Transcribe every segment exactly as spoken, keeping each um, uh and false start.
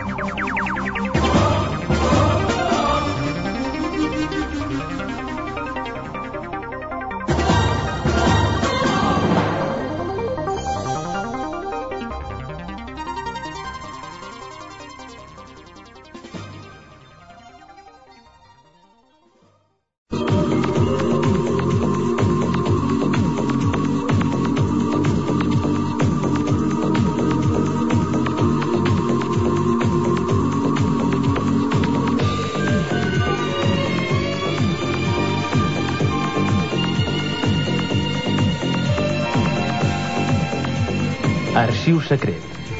Arxiu secret.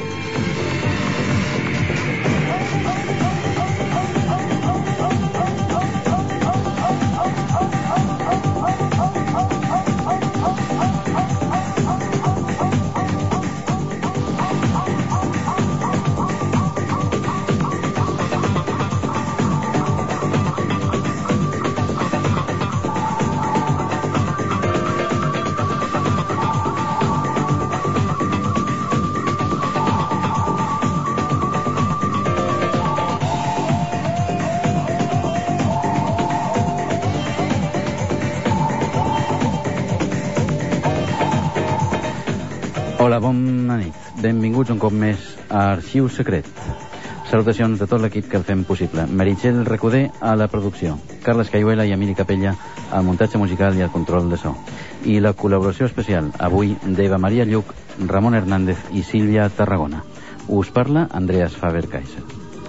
Hola, bona nit. Benvinguts un cop més a Arxiu Secret. Salutacions de tot l'equip que el fem possible. Meritxell Recoder a la producció, Carles Cayuela i Emili Capella al muntatge musical i al control de so. I la col·laboració especial avui d'Eva Maria Lluc, Ramon Hernández i Sílvia Tarragona. Us parla Andreas Faber-Kaiser.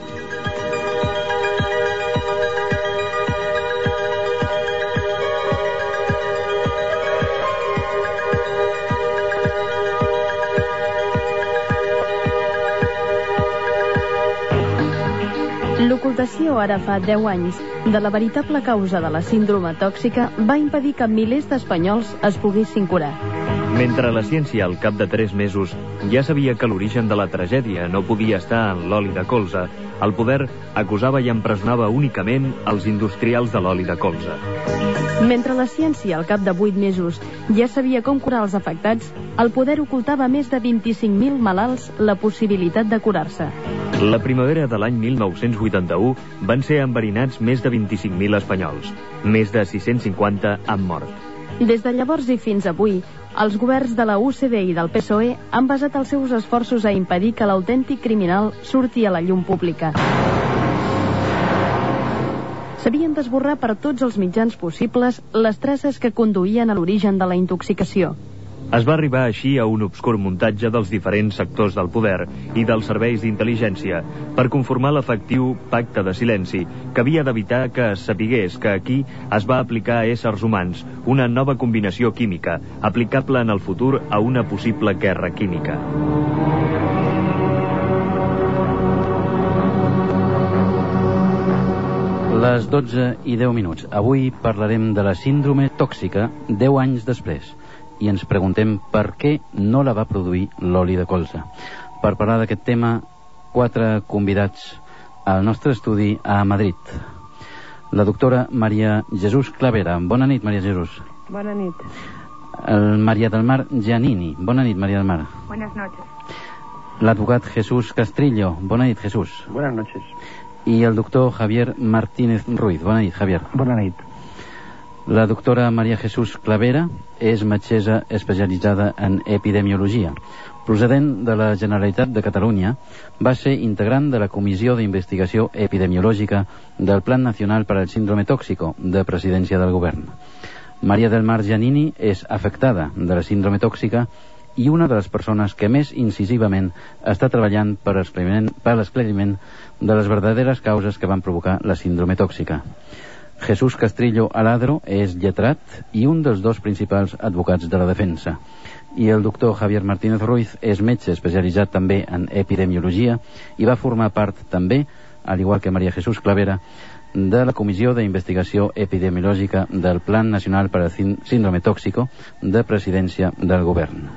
L'ocultació ara fa deu anys de la veritable causa de la síndrome tòxica va impedir que milers d'espanyols es poguessin curar. Mentre la ciència, al cap de tres mesos, ja sabia que l'origen de la tragèdia no podia estar en l'oli de colza, el poder acusava i empresonava únicament els industrials de l'oli de colza. Mentre la ciència, al cap de vuit mesos, ja sabia com curar els afectats, el poder ocultava a més de vint-i-cinc mil malalts la possibilitat de curar-se. La primavera de l'any mil nou-cents vuitanta-u van ser enverinats més de vint-i-cinc mil espanyols. Més de sis-cents cinquanta han mort. Des de llavors i fins avui, els governs de la U C D i del P S O E han basat els seus esforços a impedir que l'autèntic criminal surti a la llum pública. S'havien d'esborrar per tots els mitjans possibles les traces que conduïen a l'origen de la intoxicació. Es va arribar així a un obscur muntatge dels diferents sectors del poder i dels serveis d'intel·ligència per conformar l'efectiu pacte de silenci que havia d'evitar que es sapigués que aquí es va aplicar a éssers humans una nova combinació química aplicable en el futur a una possible guerra química. Les dotze i deu minuts. Avui parlarem de la síndrome tòxica deu anys després. I ens preguntem per què no la va produir l'oli de colza. Per parlar d'aquest tema, quatre convidats al nostre estudi a Madrid. La doctora Maria Jesús Clavera. Bona nit, Maria Jesús. Bona nit. El María del Mar Giannini. Bona nit, María del Mar. Buenas noches. L'advocat Jesús Castrillo. Bona nit, Jesús. Buenas noches. I el doctor Javier Martínez Ruiz. Bona nit, Javier. Bona nit. La doctora Maria Jesús Clavera és metgessa especialitzada en epidemiologia. Procedent de la Generalitat de Catalunya, va ser integrant de la Comissió d'Investigació Epidemiològica del Plan Nacional per al Síndrome Tóxico de Presidència del Govern. María del Mar Giannini és afectada de la síndrome tòxica i una de les persones que més incisivament està treballant per l'esclariment de les verdaderes causes que van provocar la síndrome tòxica. Jesús Castrillo Aladro és lletrat i un dels dos principals advocats de la defensa. I el doctor Javier Martínez Ruiz és metge especialitzat també en epidemiologia i va formar part també, al igual que Maria Jesús Clavera, de la Comissió d'Investigació Epidemiològica del Plan Nacional per al Síndrome Tòxico de Presidència del Govern.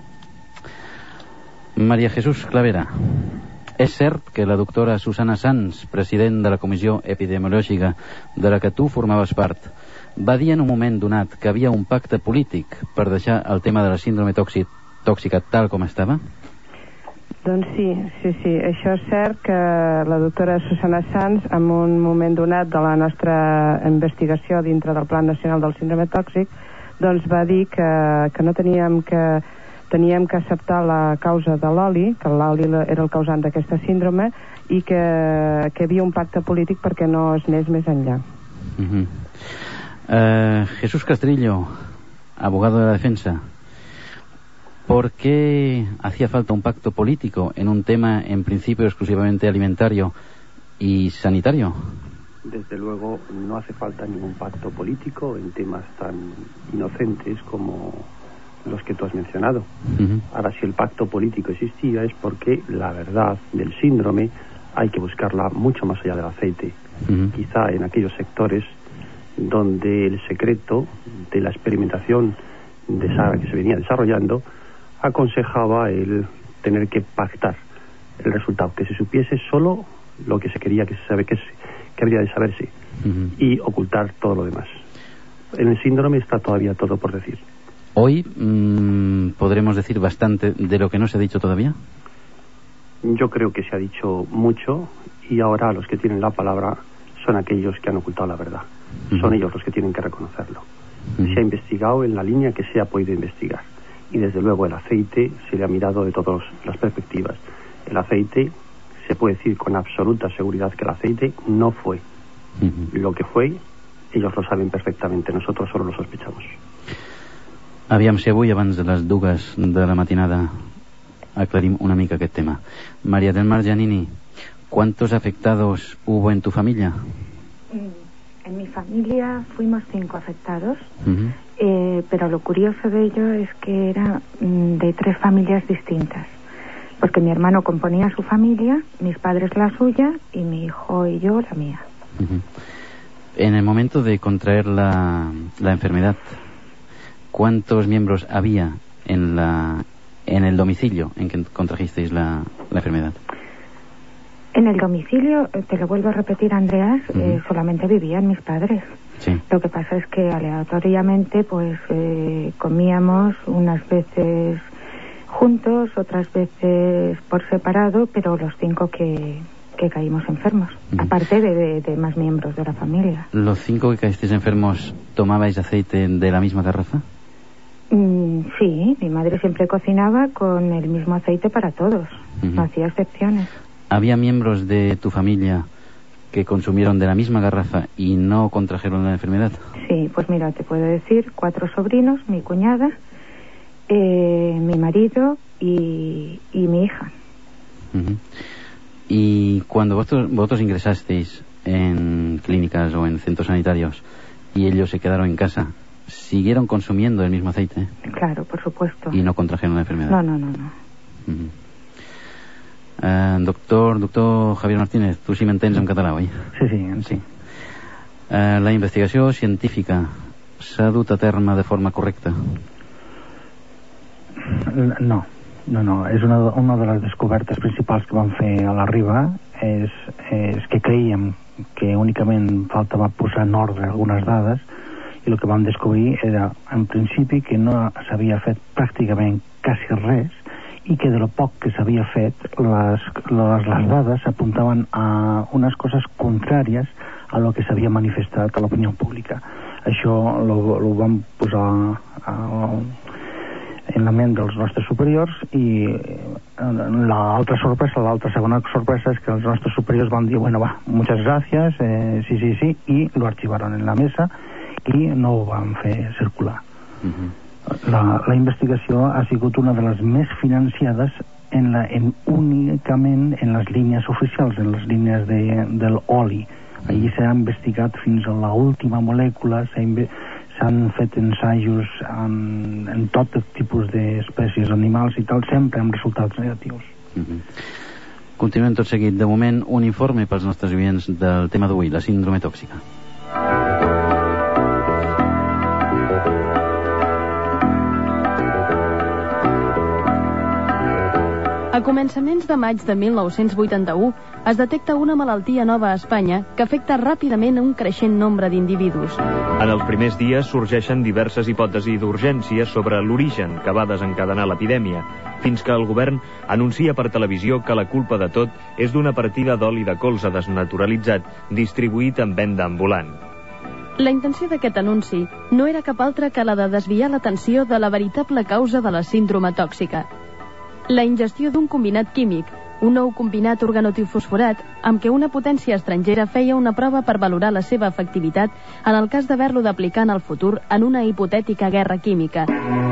Maria Jesús Clavera, és cert que la doctora Susana Sanz, president de la Comissió Epidemiològica de la que tu formaves part, va dir en un moment donat que havia un pacte polític per deixar el tema de la síndrome tòxica tal com estava? Doncs sí, sí, sí. Això és cert que la doctora Susana Sans, en un moment donat de la nostra investigació dintre del Pla Nacional del Síndrome Tòxic, doncs va dir que, que no teníem que teníem que acceptar la causa de l'oli, que l'oli era el causant d'aquesta síndrome, i que, que hi havia un pacte polític perquè no es anés més enllà. Uh-huh. uh, Jesús Castrillo, abogado de la defensa, ¿por qué hacía falta un pacto político en un tema en principio exclusivamente alimentario y sanitario? Desde luego no hace falta ningún pacto político en temas tan inocentes como los que tú has mencionado. Uh-huh. Ahora, si el pacto político existía es porque la verdad del síndrome hay que buscarla mucho más allá del aceite. Uh-huh. Quizá en aquellos sectores donde el secreto de la experimentación de Sara que se venía desarrollando aconsejaba el tener que pactar el resultado, que se supiese solo lo que se quería que se sabe que, es, que habría de saberse, uh-huh, y ocultar todo lo demás. En el síndrome está todavía todo por decir. Hoy mmm, podremos decir bastante de lo que no se ha dicho todavía. Yo creo que se ha dicho mucho y ahora los que tienen la palabra son aquellos que han ocultado la verdad. Uh-huh. Son ellos los que tienen que reconocerlo. Uh-huh. Se ha investigado en la línea que se ha podido investigar y desde luego el aceite se le ha mirado de todas las perspectivas. El aceite, se puede decir con absoluta seguridad que el aceite no fue. Uh-huh. Lo que fue, ellos lo saben perfectamente, nosotros solo lo sospechamos. Aviam si avui, abans de les dues de la matinada, aclarim una mica aquest tema. María del Mar Giannini, ¿cuántos afectados hubo en tu familia? En mi familia fuimos cinco afectados, uh-huh, eh, pero lo curioso de ello es que era mm, de tres familias distintas, porque mi hermano componía su familia, mis padres la suya y mi hijo y yo la mía. Uh-huh. En el momento de contraer la, la enfermedad, ¿cuántos miembros había en la en el domicilio en que contrajisteis la, la enfermedad? En el domicilio, te lo vuelvo a repetir, Andreas, uh-huh, eh, solamente vivían mis padres. Sí. Lo que pasa es que aleatoriamente pues eh, comíamos unas veces juntos, otras veces por separado, pero los cinco que, que caímos enfermos, uh-huh, aparte de, de, de más miembros de la familia. ¿Los cinco que caísteis enfermos tomabais aceite de la misma garrafa? Mm, sí, mi madre siempre cocinaba con el mismo aceite para todos, uh-huh, no hacía excepciones. ¿Había miembros de tu familia que consumieron de la misma garrafa y no contrajeron la enfermedad? Sí, pues mira, te puedo decir, cuatro sobrinos, mi cuñada, eh, mi marido y, y mi hija. Uh-huh. Y cuando vosotros, vosotros ingresasteis en clínicas o en centros sanitarios y ellos se quedaron en casa, ¿siguieron consumiendo el mismo aceite? Claro, por supuesto. ¿Y no contrajeron la enfermedad? No, no, no, no. Uh-huh. Uh, doctor, doctor Javier Martínez, tu sí m'entens en català, oi? Sí, sí, sí. Uh, la investigació científica s'ha dut a terme de forma correcta? No, no, no. És una, una de les descobertes principals que vam fer a la Riba és, és que creiem que únicament faltava posar en ordre algunes dades i el que vam descobrir era, en principi, que no s'havia fet pràcticament quasi res i que de lo poc que s'havia fet les, les, les dades apuntaven a unes coses contràries a lo que s'havia manifestat a l'opinió pública. Això lo, lo vam posar a, en la ment dels nostres superiors i l'altra sorpresa, l'altra segona sorpresa és que els nostres superiors van dir, bueno, va, muchas gracias, eh, sí, sí, sí, i lo archivaron en la mesa i no ho van fer circular. Uh-huh. La, la investigació ha sigut una de les més financiades en la, en, únicament en les línies oficials, en les línies de, del oli. Allí s'ha investigat fins a l'última molècula, s'han fet ensajos en, en tot tipus d'espècies animals i tal, sempre amb resultats negatius. Uh-huh. Continuem tot seguit. De moment, un informe pels nostres oients del tema d'avui, la síndrome tòxica. A començaments de maig de mil nou-cents vuitanta-u es detecta una malaltia nova a Espanya que afecta ràpidament un creixent nombre d'individus. En els primers dies sorgeixen diverses hipòtesis d'urgència sobre l'origen que va desencadenar l'epidèmia, fins que el govern anuncia per televisió que la culpa de tot és d'una partida d'oli de colza desnaturalitzat distribuït en venda ambulant. La intenció d'aquest anunci no era cap altra que la de desviar l'atenció de la veritable causa de la síndrome tòxica: la ingestió d'un combinat químic, un nou combinat organotiofosforat, amb què una potència estrangera feia una prova per valorar la seva efectivitat en el cas d'haver-lo d'aplicar en el futur en una hipotètica guerra química.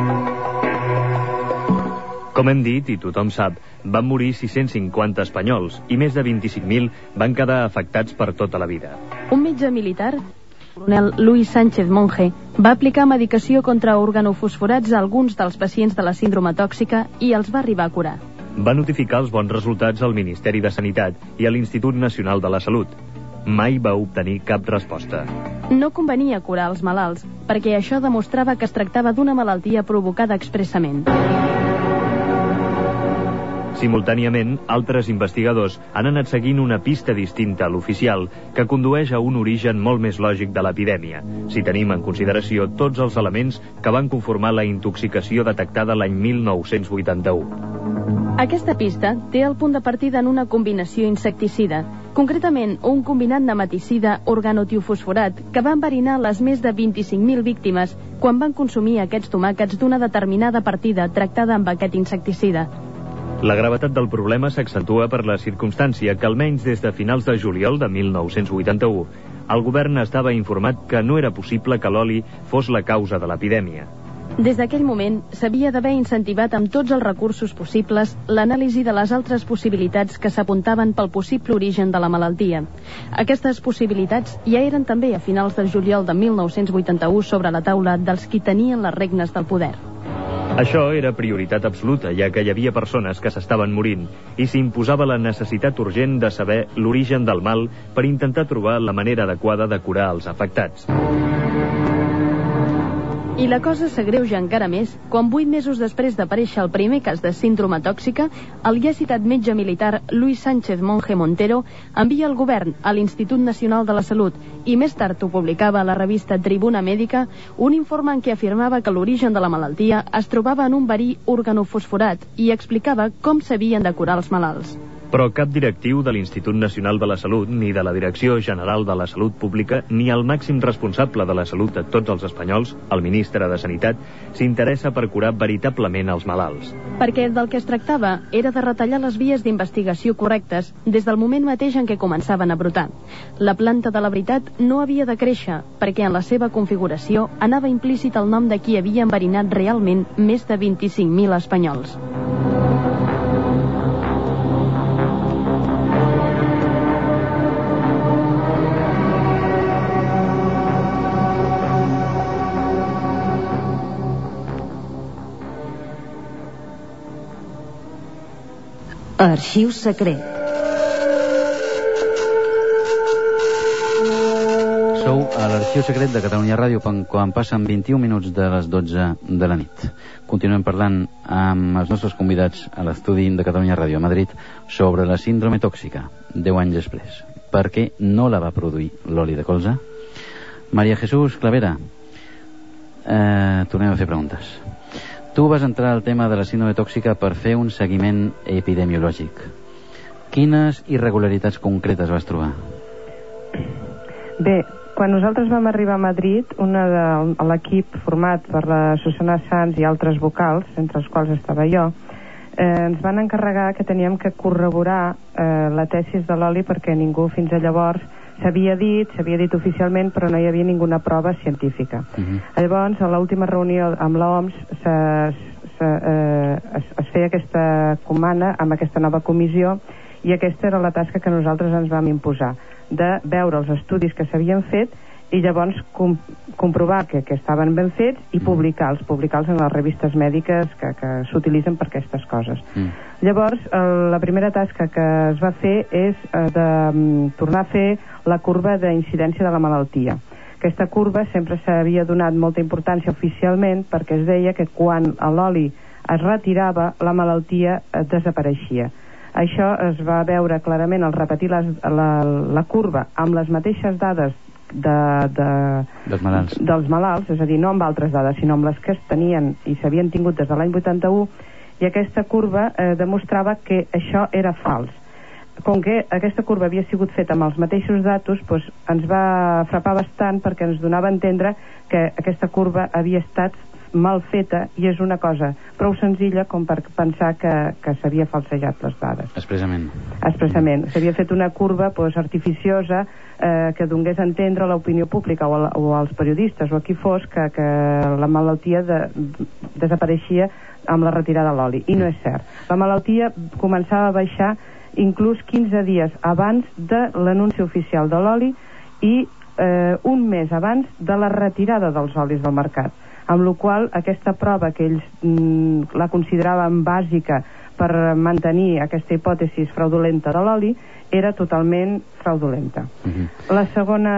Com hem dit, i tothom sap, van morir sis-cents cinquanta espanyols i més de vint-i-cinc mil van quedar afectats per tota la vida. Un metge militar, el coronel Luis Sánchez Monje, va aplicar medicació contra organofosforats a alguns dels pacients de la síndrome tòxica i els va arribar a curar. Va notificar els bons resultats al Ministeri de Sanitat i a l'Institut Nacional de la Salut. Mai va obtenir cap resposta. No convenia curar els malalts, perquè això demostrava que es tractava d'una malaltia provocada expressament. Simultàniament, altres investigadors han anat seguint una pista distinta a l'oficial que condueix a un origen molt més lògic de l'epidèmia, si tenim en consideració tots els elements que van conformar la intoxicació detectada l'any mil nou-cents vuitanta-u. Aquesta pista té el punt de partida en una combinació insecticida, concretament un combinat nematicida organotiofosforat que va enverinar les més de vint-i-cinc mil víctimes quan van consumir aquests tomàquets d'una determinada partida tractada amb aquest insecticida. La gravetat del problema s'accentua per la circumstància que almenys des de finals de juliol de mil nou-cents vuitanta-u el govern estava informat que no era possible que l'oli fos la causa de l'epidèmia. Des d'aquell moment s'havia d'haver incentivat amb tots els recursos possibles l'anàlisi de les altres possibilitats que s'apuntaven pel possible origen de la malaltia. Aquestes possibilitats ja eren també a finals de juliol de mil nou-cents vuitanta-u sobre la taula dels qui tenien les regnes del poder. Això era prioritat absoluta, ja que hi havia persones que s'estaven morint i s'imposava la necessitat urgent de saber l'origen del mal per intentar trobar la manera adequada de curar els afectats. I la cosa s'agreuja encara més quan vuit mesos després d'aparèixer el primer cas de síndrome tòxica, el ja citat metge militar Luis Sánchez Monje Montero envia al govern, a l'Institut Nacional de la Salut, i més tard ho publicava a la revista Tribuna Mèdica, un informe en què afirmava que l'origen de la malaltia es trobava en un verí organofosforat i explicava com s'havien de curar els malalts. Però cap directiu de l'Institut Nacional de la Salut, ni de la Direcció General de la Salut Pública, ni el màxim responsable de la salut de tots els espanyols, el ministre de Sanitat, s'interessa per curar veritablement els malalts. Perquè del que es tractava era de retallar les vies d'investigació correctes des del moment mateix en què començaven a brotar. La planta de la veritat no havia de créixer, perquè en la seva configuració anava implícit el nom de qui havia enverinat realment més de vint-i-cinc mil espanyols. Arxiu secret. Sou a l'Arxiu Secret de Catalunya Ràdio quan passen vint-i-un minuts de les dotze de la nit. Continuem parlant amb els nostres convidats a l'estudi de Catalunya Ràdio a Madrid sobre la síndrome tòxica, deu anys després. Per què no la va produir l'oli de colza? Maria Jesús Clavera, eh, tornem a fer preguntes. Tu vas entrar al tema de la síndrome tòxica per fer un seguiment epidemiològic. Quines irregularitats concretes vas trobar? Bé, quan nosaltres vam arribar a Madrid, una de l'equip format per la Susana Sans i altres vocals, entre els quals estava jo, eh, ens van encarregar que teníem que corroborar eh, la tesis de l'oli perquè ningú fins a llavors s'havia dit, s'havia dit oficialment, però no hi havia ninguna prova científica. Uh-huh. Llavors, a l'última reunió amb l'O M S se, se, eh, es, es feia aquesta comanda amb aquesta nova comissió i aquesta era la tasca que nosaltres ens vam imposar, de veure els estudis que s'havien fet i llavors com, comprovar que, que estaven ben fets i publicar-los, publicar-los en les revistes mèdiques que, que s'utilitzen per aquestes coses. Mm. Llavors, eh, la primera tasca que es va fer és eh, de um, tornar a fer la curva d'incidència de la malaltia. Aquesta curva sempre s'havia donat molta importància oficialment perquè es deia que quan l'oli es retirava, la malaltia eh, desapareixia. Això es va veure clarament al repetir les, la, la curva amb les mateixes dades de, de, dels malalts. dels malalts, és a dir, no amb altres dades, sinó amb les que es tenien i s'havien tingut des de l'any vuitanta-u, i aquesta curva eh, demostrava que això era fals. Com que aquesta curva havia sigut feta amb els mateixos datos, doncs ens va frapar bastant, perquè ens donava a entendre que aquesta curva havia estat mal feta, i és una cosa prou senzilla com per pensar que, que s'havia falsejat les dades. Expressament. Expressament. S'havia fet una curva doncs, artificiosa eh, que donés a entendre l'opinió pública o, a, o als periodistes o a qui fos que, que la malaltia de, desapareixia amb la retirada de l'oli, i no és cert. La malaltia començava a baixar inclús quinze dies abans de l'anunci oficial de l'oli i eh, un mes abans de la retirada dels olis del mercat, amb la qual aquesta prova que ells mm, la consideraven bàsica per mantenir aquesta hipòtesi fraudulenta de l'oli era totalment fraudulenta. Uh-huh. La segona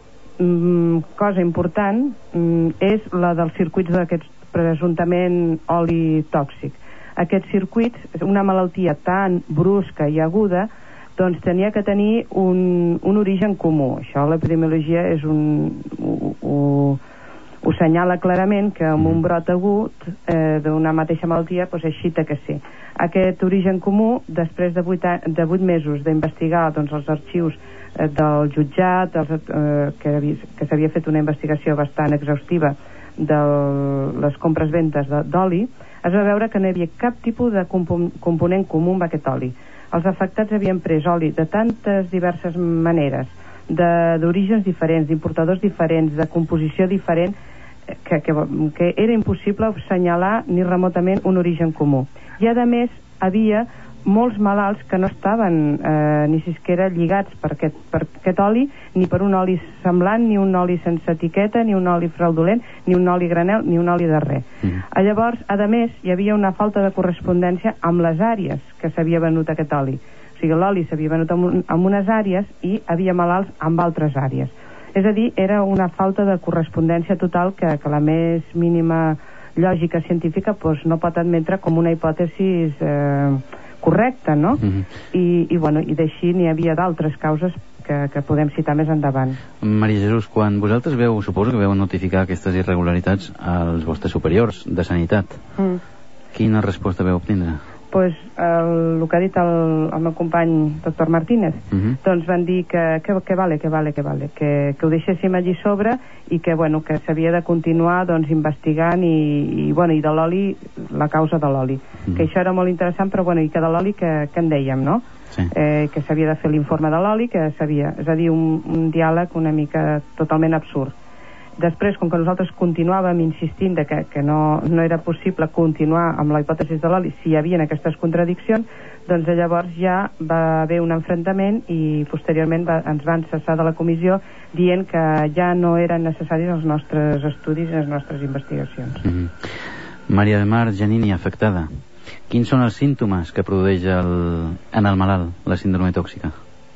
mm, cosa important mm, és la dels circuits d'aquests presumptament oli tòxic. Aquests circuits, una malaltia tan brusca i aguda, doncs tenia que tenir un, un origen comú. Això l'epidemiologia és un... un, un ho senyala clarament que amb un brot agut eh, d'una mateixa malaltia doncs així té que ser. Aquest origen comú, després de vuit, de vuit mesos d'investigar doncs, els arxius eh, del jutjat, els, eh, que, que s'havia fet una investigació bastant exhaustiva de les compres-ventes d'oli, es va veure que no hi havia cap tipus de compo component comú amb aquest oli. Els afectats havien pres oli de tantes diverses maneres, d'orígens diferents, d'importadors diferents, de composició diferent, Que, que, que era impossible assenyalar ni remotament un origen comú. I a més havia molts malalts que no estaven eh, ni siquiera lligats per aquest, per aquest oli, ni per un oli semblant, ni un oli sense etiqueta, ni un oli fraudulent, ni un oli granel, ni un oli de res. Mm. Llavors, a més, hi havia una falta de correspondència amb les àrees que s'havia venut aquest oli. O sigui, l'oli s'havia venut en, un, en unes àrees i havia malalts amb altres àrees. És a dir, era una falta de correspondència total que, que la més mínima lògica científica doncs, no pot admetre com una hipòtesi eh, correcta, no? Mm-hmm. I, i, bueno, i d'així n'hi havia d'altres causes que, que podem citar més endavant. Maria Jesús, quan vosaltres veu, suposo que veu notificar aquestes irregularitats als vostres superiors de sanitat, mm. quina resposta veu obtindre? Pues, el, el que ha dit el, el meu company doctor Martínez, uh-huh. doncs van dir que, que, que vale, que vale, que vale, que, que ho deixéssim allí sobre i que, bueno, que s'havia de continuar doncs, investigant i, i, bueno, i de l'oli, la causa de l'oli. Uh-huh. Que això era molt interessant, però bueno, i que de l'oli que, que en dèiem, no? Sí. Eh, que s'havia de fer l'informe de l'oli, que s'havia, és a dir, un, un diàleg una mica totalment absurd. Després, com que nosaltres continuàvem insistint de que, que no, no era possible continuar amb la hipòtesi de l'oli si hi havia aquestes contradiccions, doncs llavors ja va haver un enfrontament i posteriorment va, ens van cessar de la comissió dient que ja no eren necessaris els nostres estudis i les nostres investigacions. Mm-hmm. Maria del Mar Giannini, afectada. Quins són els símptomes que produeix el, en el malalt la síndrome tòxica?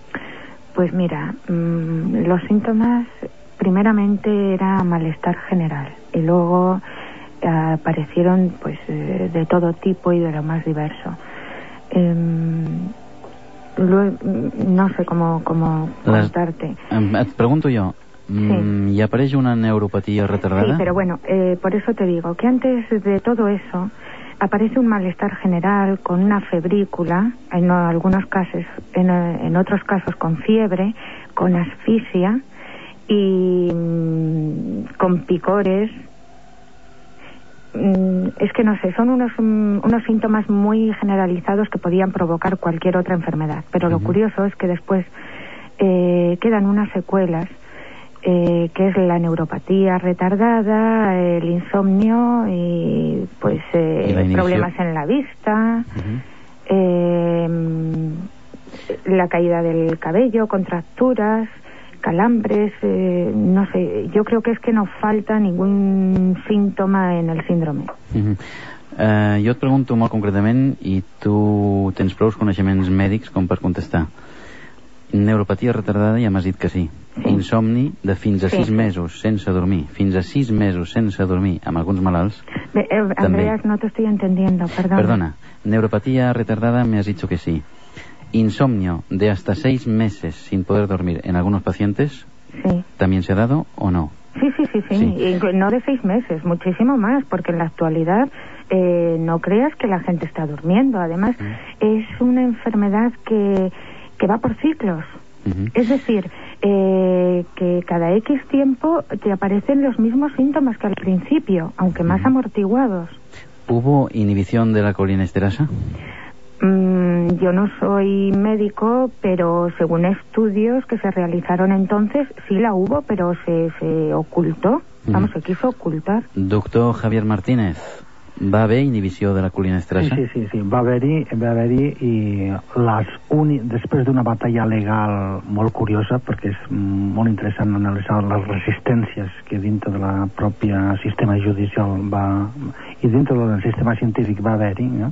Pues mira, mmm, los síntomas primeramente era malestar general y luego eh, aparecieron pues eh, de todo tipo y de lo más diverso. Eh, luego, no sé cómo, cómo Les, contarte. Eh, et pregunto jo, sí. ¿Y aparece una neuropatía retardada? Sí, pero bueno, eh, por eso te digo que antes de todo eso aparece un malestar general con una febrícula, en algunos casos, en, en otros casos con fiebre, con asfixia y mmm, con picores. Mm, es que no sé, son unos, um, unos síntomas muy generalizados que podían provocar cualquier otra enfermedad, pero uh-huh. Lo curioso es que después eh, quedan unas secuelas eh, que es la neuropatía retardada, el insomnio y pues eh, ¿Y problemas en la vista, uh-huh. eh, la caída del cabello, contracturas, calambres, eh, no sé, yo creo que es que no falta ningún símptoma en el síndrome. Uh-huh. Uh, jo et pregunto molt concretament i tu tens prou coneixements mèdics com per contestar. Neuropatia retardada ja m'has dit que sí. Sí. Insomni de fins a sí, sis sí. mesos sense dormir, fins a sis mesos sense dormir amb alguns malalts. Eh, eh, Andreas, no te estoy entendiendo, perdona. Perdona, neuropatía retardada me has dicho que sí. Insomnio de hasta seis meses sin poder dormir en algunos pacientes, sí. ¿También se ha dado o no? Sí, sí, sí, sí, sí. Y no de seis meses, muchísimo más, porque en la actualidad eh, no creas que la gente está durmiendo. Además, uh-huh. es una enfermedad que, que va por ciclos. Uh-huh. Es decir, eh, que cada X tiempo te aparecen los mismos síntomas que al principio, aunque más uh-huh. amortiguados. ¿Hubo inhibición de la colinesterasa? Mm, yo no soy médico, pero según estudios que se realizaron entonces, sí la hubo, pero se, se ocultó. Vamos, uh-huh. se quiso ocultar. Doctor Javier Martínez, va haver inhibició de la colinesterasa? Sí, sí, sí, sí. va haver-hi, va haver-hi i les uni... després d'una batalla legal molt curiosa, perquè és molt interessant analitzar les resistències que dintre de la pròpia sistema judicial va... i dintre del sistema científic va haver-hi, no?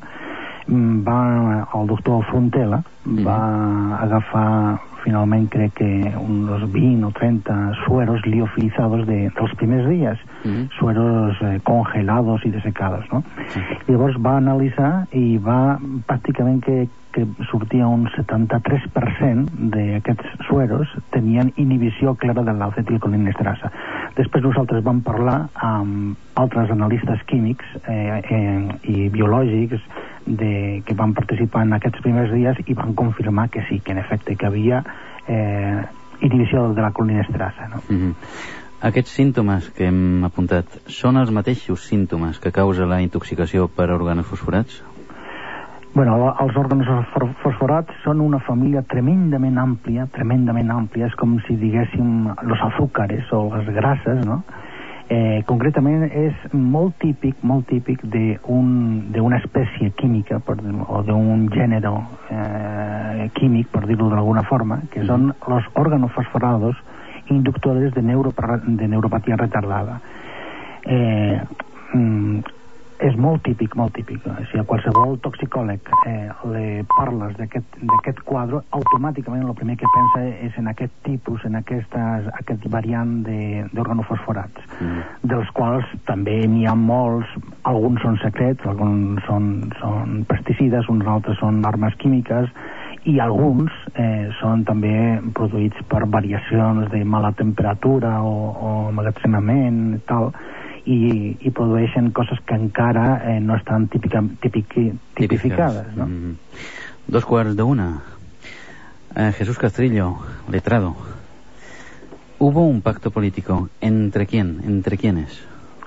va, el doctor Frontela mm. va agafar finalment crec que uns vint o trenta sueros liofilizados de, dels primers dies, mm. sueros eh, congelados i desecados, no? Mm. Llavors va analitzar i va pràcticament que, que sortia un setanta-tres per cent d'aquests sueros tenien inhibició clara de l'acetilcolinesterasa. Després nosaltres vam parlar amb altres analistes químics eh, eh, i biològics de, que van participar en aquests primers dies i van confirmar que sí, que en efecte que havia eh, inhibició de la colinesterasa, no? Mm-hmm. Aquests símptomes que hem apuntat són els mateixos símptomes que causa la intoxicació per organofosforats? Bueno, els organofosforats són una família tremendament àmplia, tremendament àmplia, és com si diguéssim los azúcares o les grasses, no? Eh, concretament és molt típic, molt típic d'una espècie química per, o d'un gènere eh, químic, per dir-ho d'alguna forma, que són els organofosforados inductores de, neuro, de neuropatia retardada. Eh, mm, és molt típic, molt típic. Si a qualsevol toxicòleg eh, li parles d'aquest quadre, automàticament el primer que pensa és en aquest tipus, en aquestes, aquest variant d'organofosforats, mm. dels quals també n'hi ha molts, alguns són secrets, alguns són, són pesticides, uns altres són armes químiques, i alguns eh, són també produïts per variacions de mala temperatura o, o emmagatzemament i tal, i, i produeixen coses que encara eh, no estan típica, típic, tipificades, ¿no? Mm-hmm. Dos quarts de una. Eh, Jesús Castrillo, letrado. ¿Hubo un pacto político? ¿Entre quién? ¿Entre quiénes?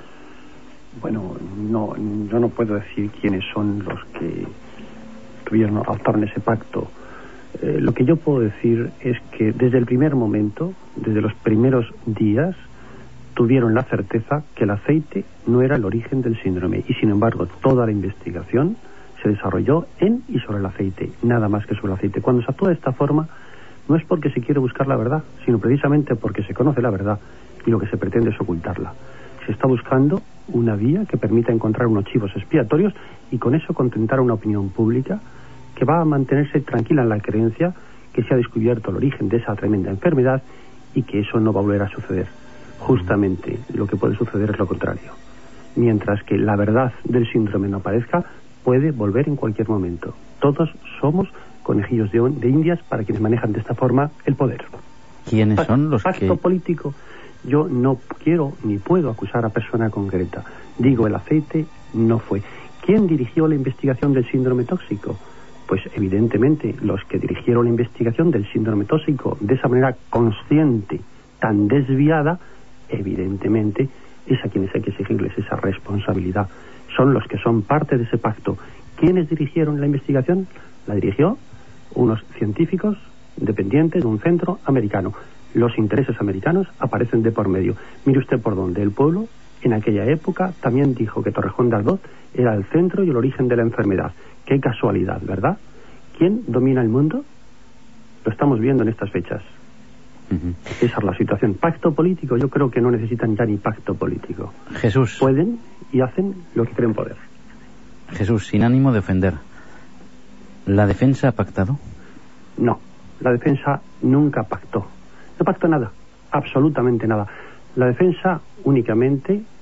Bueno, no, yo no puedo decir quiénes son los que tuvieron, adoptaron ese pacto. Eh, lo que yo puedo decir es que desde el primer momento, desde los primeros días, tuvieron la certeza que el aceite no era el origen del síndrome y sin embargo toda la investigación se desarrolló en y sobre el aceite, nada más que sobre el aceite. Cuando se actúa de esta forma no es porque se quiere buscar la verdad, sino precisamente porque se conoce la verdad y lo que se pretende es ocultarla. Se está buscando una vía que permita encontrar unos chivos expiatorios y con eso contentar a una opinión pública que va a mantenerse tranquila en la creencia que se ha descubierto el origen de esa tremenda enfermedad y que eso no va a volver a suceder. Justamente lo que puede suceder es lo contrario. Mientras que la verdad del síndrome no aparezca, puede volver en cualquier momento. Todos somos conejillos de, de indias para quienes manejan de esta forma el poder. ¿Quiénes Pacto, son los pacto que...? político. Yo no quiero ni puedo acusar a persona concreta. Digo, el aceite no fue. ¿Quién dirigió la investigación del síndrome tóxico? Pues evidentemente los que dirigieron la investigación del síndrome tóxico de esa manera consciente, tan desviada, evidentemente es a quienes hay que exigirles esa responsabilidad. Son los que son parte de ese pacto. ¿Quiénes dirigieron la investigación? La dirigió unos científicos dependientes de un centro americano. Los intereses americanos aparecen de por medio. Mire usted por dónde. El pueblo en aquella época también dijo que Torrejón de Ardoz era el centro y el origen de la enfermedad. Qué casualidad, ¿verdad? ¿Quién domina el mundo? Lo estamos viendo en estas fechas. Uh-huh. Esa es la situación. Pacto político, yo creo que no necesitan ya ni pacto político. Jesús. Pueden y hacen lo que creen poder. Jesús, sin ánimo de ofender, ¿la defensa ha pactado? No, la defensa nunca pactó. No pactó nada, absolutamente nada. La defensa únicamente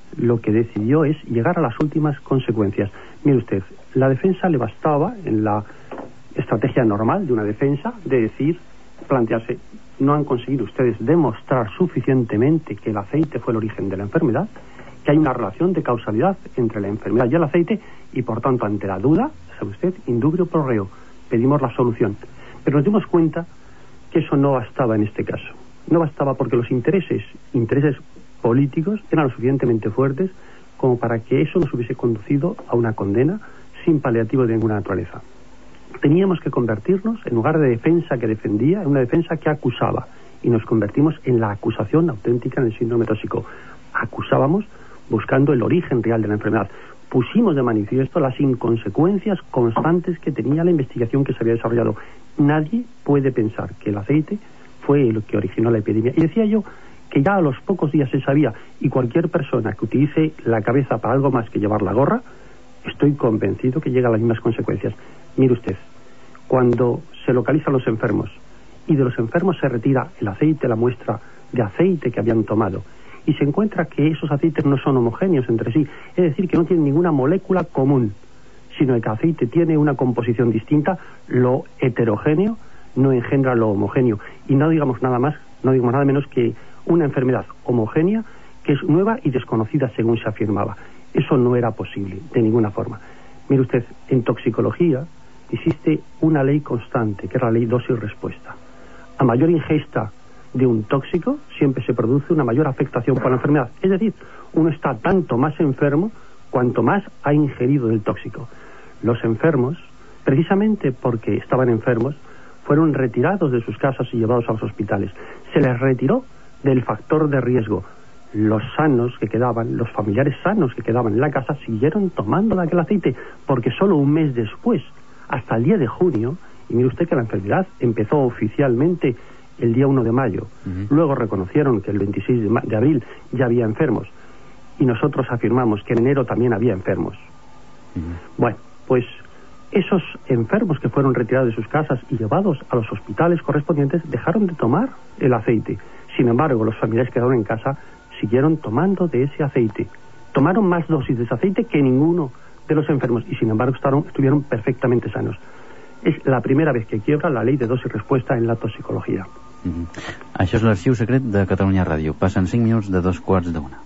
lo que decidió es llegar a las últimas consecuencias. Mire usted, la defensa le bastaba, en la estrategia normal de una defensa, de decir, plantearse, no han conseguido ustedes demostrar suficientemente que el aceite fue el origen de la enfermedad, que hay una relación de causalidad entre la enfermedad y el aceite, y por tanto, ante la duda, sabe usted, indubio pro reo, pedimos la solución. Pero nos dimos cuenta que eso no bastaba en este caso. No bastaba porque los intereses, intereses políticos eran lo suficientemente fuertes como para que eso nos hubiese conducido a una condena sin paliativo de ninguna naturaleza. Teníamos que convertirnos, en lugar de defensa que defendía, en una defensa que acusaba, y nos convertimos en la acusación auténtica en el síndrome tóxico. Acusábamos buscando el origen real de la enfermedad. Pusimos de manifiesto las inconsecuencias constantes que tenía la investigación que se había desarrollado. Nadie puede pensar que el aceite fue lo que originó la epidemia. Y decía yo que ya a los pocos días se sabía, y cualquier persona que utilice la cabeza para algo más que llevar la gorra, estoy convencido que llega a las mismas consecuencias. Mire usted, cuando se localizan los enfermos y de los enfermos se retira el aceite, la muestra de aceite que habían tomado, y se encuentra que esos aceites no son homogéneos entre sí, es decir, que no tienen ninguna molécula común, sino que el aceite tiene una composición distinta, lo heterogéneo no engendra lo homogéneo. Y no digamos nada más, no digamos nada menos que una enfermedad homogénea que es nueva y desconocida según se afirmaba. Eso no era posible, de ninguna forma. Mire usted, en toxicología existe una ley constante, que es la ley dosis-respuesta. A mayor ingesta de un tóxico, siempre se produce una mayor afectación por la enfermedad. Es decir, uno está tanto más enfermo cuanto más ha ingerido del tóxico. Los enfermos, precisamente porque estaban enfermos, fueron retirados de sus casas y llevados a los hospitales. Se les retiró del factor de riesgo. Los sanos que quedaban, los familiares sanos que quedaban en la casa, siguieron tomando de aquel aceite, porque solo un mes después, hasta el día de junio, y mire usted que la enfermedad empezó oficialmente el día uno de mayo, uh-huh. Luego reconocieron que el veintiséis de, de abril ya había enfermos, y nosotros afirmamos que en enero también había enfermos. Uh-huh. Bueno, pues esos enfermos que fueron retirados de sus casas y llevados a los hospitales correspondientes dejaron de tomar el aceite. Sin embargo, los familiares que quedaron en casa siguieron tomando de ese aceite. Tomaron más dosis de ese aceite que ninguno de los enfermos, y sin embargo estaron, estuvieron perfectamente sanos. És la primera vez que quiebra la ley de dosis respuesta en la toxicología. Mm-hmm. Això és l'Arxiu Secret de Catalunya Ràdio. Passen cinc minuts de dos quarts d'una.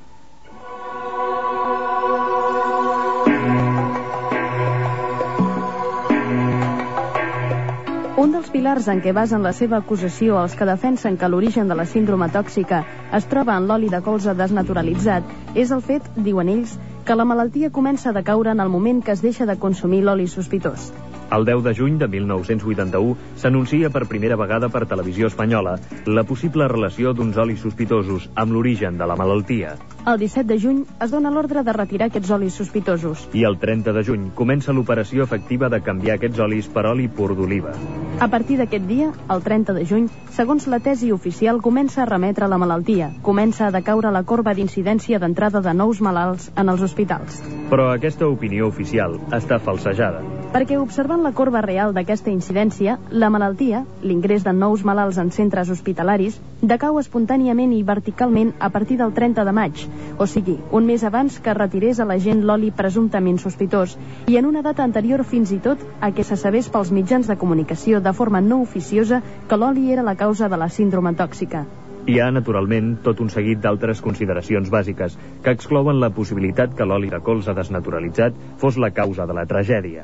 Un dels pilars en què basen la seva acusació els que defensen que l'origen de la síndrome tòxica es troba en l'oli de colza desnaturalitzat és el fet, diuen ells, que la malaltia comença a decaure en el moment que es deixa de consumir l'oli sospitós. El deu de juny de mil nou-cents vuitanta-u s'anuncia per primera vegada per televisió espanyola la possible relació d'uns olis sospitosos amb l'origen de la malaltia. El disset de juny es dona l'ordre de retirar aquests olis sospitosos. I el trenta de juny comença l'operació efectiva de canviar aquests olis per oli pur d'oliva. A partir d'aquest dia, el trenta de juny, segons la tesi oficial, comença a remetre la malaltia. Comença a decaure la corba d'incidència d'entrada de nous malalts en els hospitals. Però aquesta opinió oficial està falsejada. Perquè observant la corba real d'aquesta incidència, la malaltia, l'ingrés de nous malalts en centres hospitalaris, decau espontàniament i verticalment a partir del trenta de maig, o sigui, un mes abans que retirés a la gent l'oli presumptament sospitós, i en una data anterior fins i tot a que se sabés pels mitjans de comunicació de forma no oficiosa que l'oli era la causa de la síndrome tòxica. Hi ha, naturalment, tot un seguit d'altres consideracions bàsiques que exclouen la possibilitat que l'oli de colza desnaturalitzat fos la causa de la tragèdia.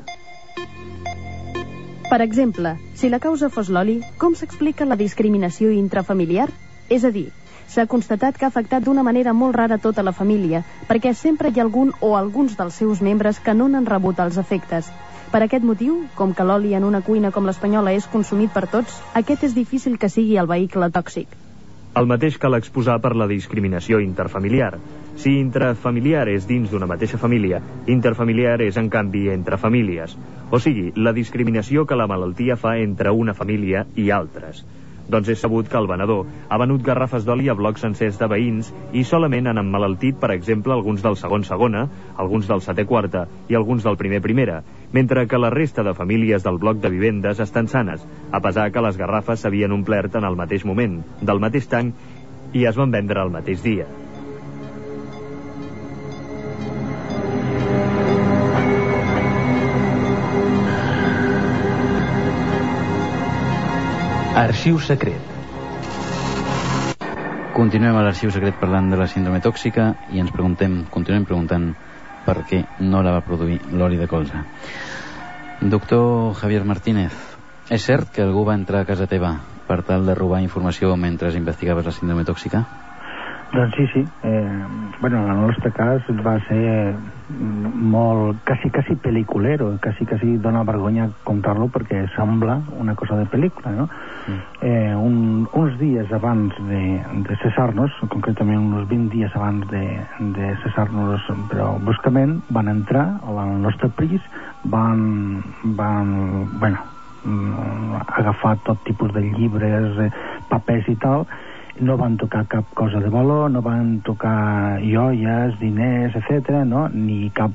Per exemple, si la causa fos l'oli, com s'explica la discriminació intrafamiliar? És a dir, s'ha constatat que ha afectat d'una manera molt rara tota la família, perquè sempre hi ha algun o alguns dels seus membres que no n'han rebut els efectes. Per aquest motiu, com que l'oli en una cuina com l'espanyola és consumit per tots, aquest és difícil que sigui el vehicle tòxic. El mateix cal exposar per la discriminació interfamiliar. Si intrafamiliar és dins d'una mateixa família, interfamiliar és, en canvi, entre famílies. O sigui, la discriminació que la malaltia fa entre una família i altres. Doncs és sabut que el venedor ha venut garrafes d'oli a blocs sencers de veïns i solament han emmalaltit, per exemple, alguns del segon segona, alguns del setè quarta i alguns del primer primera, mentre que la resta de famílies del bloc de vivendes estan sanes, a pesar que les garrafes s'havien omplert en el mateix moment, del mateix tanc, i es van vendre el mateix dia. Arxiu secret. Continuem a l'Arxiu secret parlant de la síndrome tòxica i ens preguntem, continuem preguntant per què no la va produir l'oli de colza. Doctor Javier Martínez, és cert que algú va entrar a casa teva per tal de robar informació mentre investigaves la síndrome tòxica? Doncs sí, sí. Eh, bueno, en el nostre cas va ser molt, quasi, quasi pel·liculero, quasi, quasi dona vergonya contar-lo perquè sembla una cosa de pel·lícula, no? Mm. Eh, un, uns dies abans de, de cessar-nos, concretament uns vint dies abans de, de cessar-nos, però bruscament van entrar al nostre pis, van, van, bueno, agafar tot tipus de llibres, papers i tal. No van tocar cap cosa de valor, no van tocar joies, diners, etcètera, no? Ni cap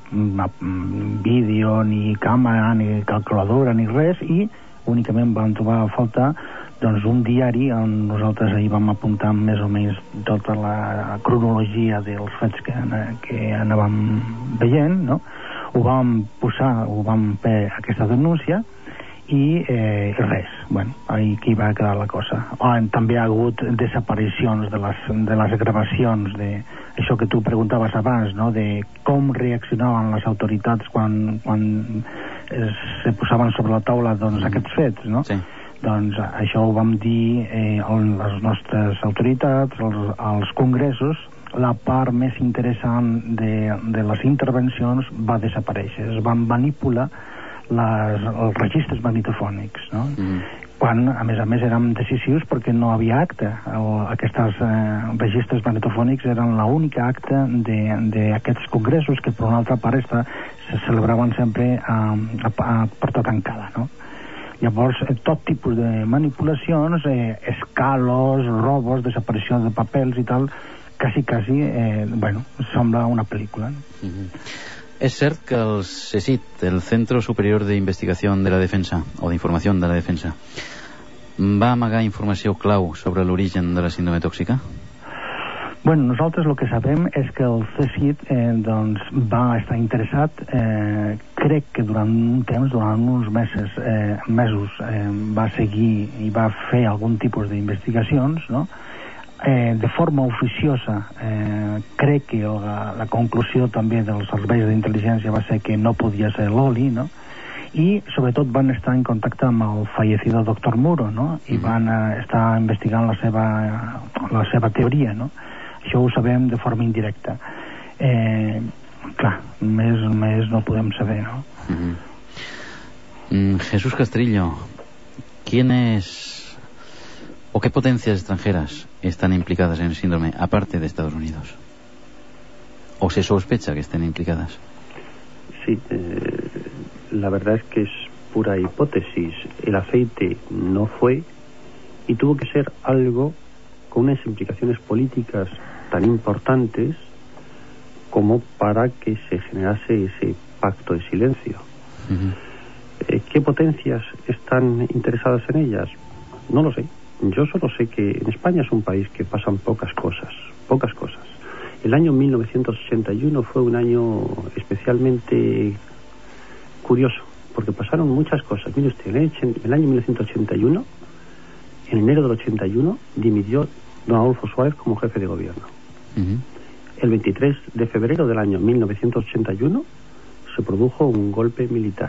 vídeo, ni càmera, ni calculadora, ni res, i únicament van trobar a faltar doncs, un diari on nosaltres ahir vam apuntar més o menys tota la cronologia dels fets que, que anàvem veient, no? Ho vam posar, ho vam fer aquesta denúncia, i eh, res, bueno, aquí va quedar la cosa. Oh, també ha hagut desaparicions de les, de les gravacions de això que tu preguntaves abans, no? De com reaccionaven les autoritats quan, quan es, se posaven sobre la taula doncs, mm. aquests fets, no? Sí. Doncs això ho vam dir eh, a les nostres autoritats, als, als congressos. La part més interessant de, de les intervencions va desaparèixer, es van manipular Les, els registres magnetofònics, no? Mm. Quan a més a més érem decisius perquè no havia acte. Aquests eh, registres magnetofònics eren l'única acte d'aquests congressos que per una altra part està, se celebraven sempre a, a, a porta tancada, no? Llavors eh, tot tipus de manipulacions, eh, escalos, robos, desaparició de papers i tal, quasi quasi eh, bueno, sembla una pel·lícula. Mm-hmm. És cert que el CSIC, el Centro Superior de Investigación de la Defensa, o d'Informació de la Defensa, va amagar informació clau sobre l'origen de la síndrome tòxica? Bueno, nosaltres el que sabem és que el CSIC eh, doncs, va estar interessat, eh, crec que durant un temps, durant uns mesos, eh, mesos eh, va seguir i va fer algun tipus d'investigacions, no? Eh, de forma oficiosa, eh, crec que la, la conclusió també dels serveis d'intel·ligència va ser que no podia ser l'oli, no? I sobretot van estar en contacte amb el fallecido doctor Muro, no? I van eh, estar investigant la seva, la seva teoria, no? Això ho sabem de forma indirecta. Eh, clar, més, més no podem saber, no? Mm-hmm. mm, Jesús Castrillo, ¿quién es o qué potencias extranjeras están implicadas en el síndrome, aparte de Estados Unidos? ¿O se sospecha que estén implicadas? Sí, eh, la verdad es que es pura hipótesis. El aceite no fue y tuvo que ser algo con unas implicaciones políticas tan importantes como para que se generase ese pacto de silencio. Uh-huh. eh, ¿Qué potencias están interesadas en ellas? No lo sé. Yo solo sé que en España es un país que pasan pocas cosas, pocas cosas. El año mil novecientos ochenta y uno fue un año especialmente curioso, porque pasaron muchas cosas. Mire usted, en el año mil novecientos ochenta y uno, en enero del ochenta y uno, dimitió don Adolfo Suárez como jefe de gobierno. Uh-huh. El veintitrés de febrero del año mil novecientos ochenta y uno se produjo un golpe militar.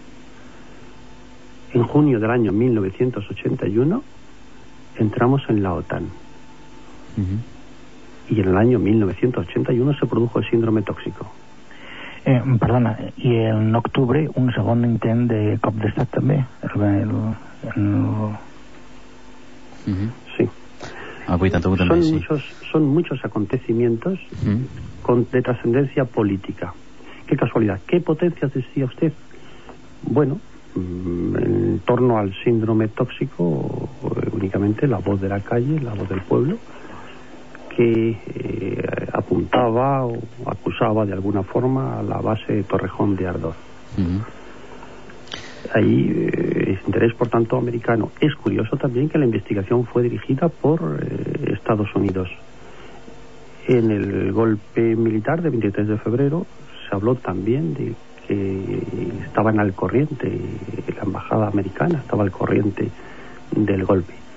En junio del año mil novecientos ochenta y uno entramos en la OTAN. Uh-huh. Y en el año mil novecientos ochenta y uno se produjo el síndrome tóxico. Eh, perdona, i en octubre un segon intent de cop d'estat també. El, el, el... Uh-huh. Sí. Ah, vuitanta-u també, son, sí. muchos, son muchos acontecimientos uh-huh. con, de trascendencia política. Qué casualidad. ¿Qué potencias decía usted? Bueno, en torno al síndrome tóxico, únicamente la voz de la calle, la voz del pueblo, que eh, apuntaba o acusaba de alguna forma a la base de Torrejón de Ardoz. Uh-huh. Ahí eh, es interés, por tanto, americano. Es curioso también que la investigación fue dirigida por eh, Estados Unidos. En el golpe militar de veintitrés de febrero se habló también de que estaban al corriente, la embajada americana estaba al corriente del golpe.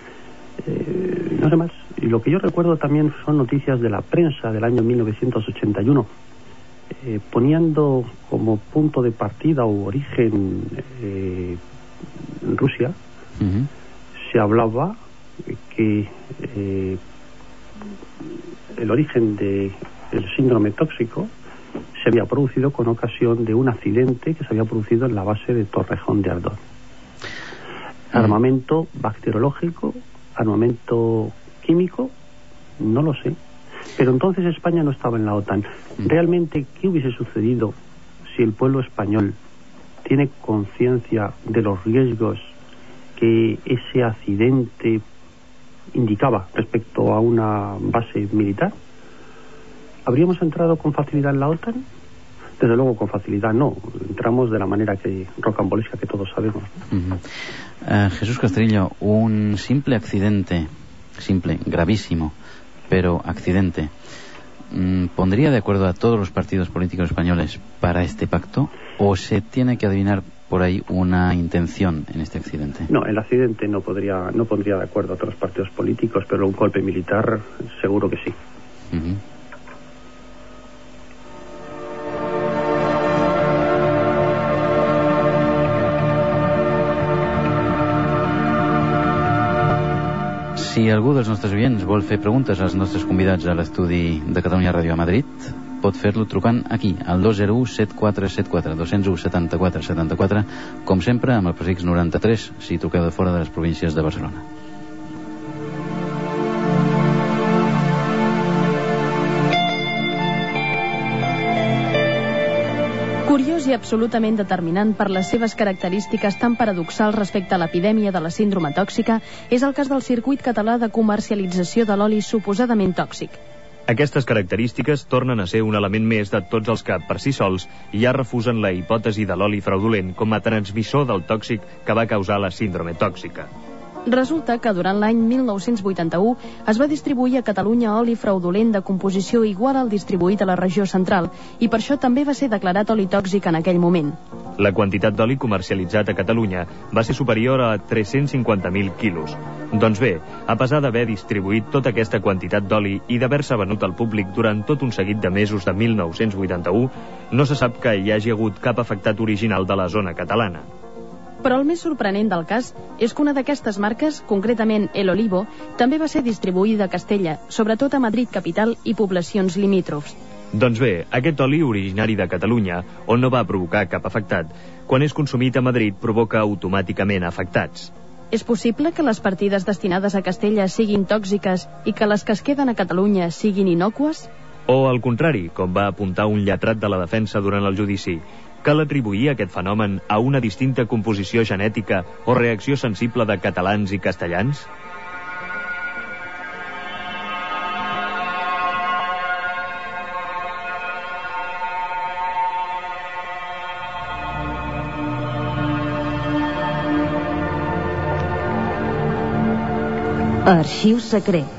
Eh, no sé más. Y lo que yo recuerdo también son noticias de la prensa del año mil novecientos ochenta y uno, eh, poniendo como punto de partida o origen eh, Rusia. Uh-huh. Se hablaba que eh, el origen del síndrome tóxico se había producido con ocasión de un accidente que se había producido en la base de Torrejón de Ardoz. Armamento bacteriológico, armamento químico, no lo sé. Pero entonces España no estaba en la OTAN. ¿Realmente qué hubiese sucedido si el pueblo español tiene conciencia de los riesgos que ese accidente indicaba respecto a una base militar? ¿Habríamos entrado con facilidad en la OTAN? Desde luego con facilidad no. Entramos de la manera que rocambolesca que todos sabemos. Uh-huh. uh, Jesús Castrillo, un simple accidente, simple, gravísimo, pero accidente, ¿pondría de acuerdo a todos los partidos políticos españoles para este pacto? ¿O se tiene que adivinar por ahí una intención en este accidente? No, el accidente no podría, no pondría de acuerdo a todos los partidos políticos, pero un golpe militar seguro que sí. Uh-huh. Si algú dels nostres oients vol fer preguntes als nostres convidats a l'estudi de Catalunya Ràdio a Madrid, pot fer-lo trucant aquí, al dos zero u set quatre set quatre dos zero u setanta-quatre setanta-quatre, com sempre amb el prefix noranta-tres, si truqueu de fora de les províncies de Barcelona. Curiós i absolutament determinant per les seves característiques tan paradoxals respecte a l'epidèmia de la síndrome tòxica és el cas del circuit català de comercialització de l'oli suposadament tòxic. Aquestes característiques tornen a ser un element més de tots els que, per si sols, ja refusen la hipòtesi de l'oli fraudulent com a transmissor del tòxic que va causar la síndrome tòxica. Resulta que durant l'any mil nou-cents vuitanta-u es va distribuir a Catalunya oli fraudulent de composició igual al distribuït a la regió central i per això també va ser declarat oli tòxic en aquell moment. La quantitat d'oli comercialitzat a Catalunya va ser superior a tres-cents cinquanta mil quilos. Doncs bé, a pesar d'haver distribuït tota aquesta quantitat d'oli i d'haver-se venut al públic durant tot un seguit de mesos de mil nou-cents vuitanta-u, no se sap que hi hagi hagut cap afectat original de la zona catalana. Però el més sorprenent del cas és que una d'aquestes marques, concretament El Olivo, també va ser distribuïda a Castella, sobretot a Madrid capital i poblacions limítrofs. Doncs bé, aquest oli originari de Catalunya, on no va provocar cap afectat, quan és consumit a Madrid provoca automàticament afectats. És possible que les partides destinades a Castella siguin tòxiques i que les que es queden a Catalunya siguin innòcues? O, al contrari, com va apuntar un lletrat de la defensa durant el judici, cal atribuir aquest fenomen a una distinta composició genètica o reacció sensible de catalans i castellans? Arxiu secret.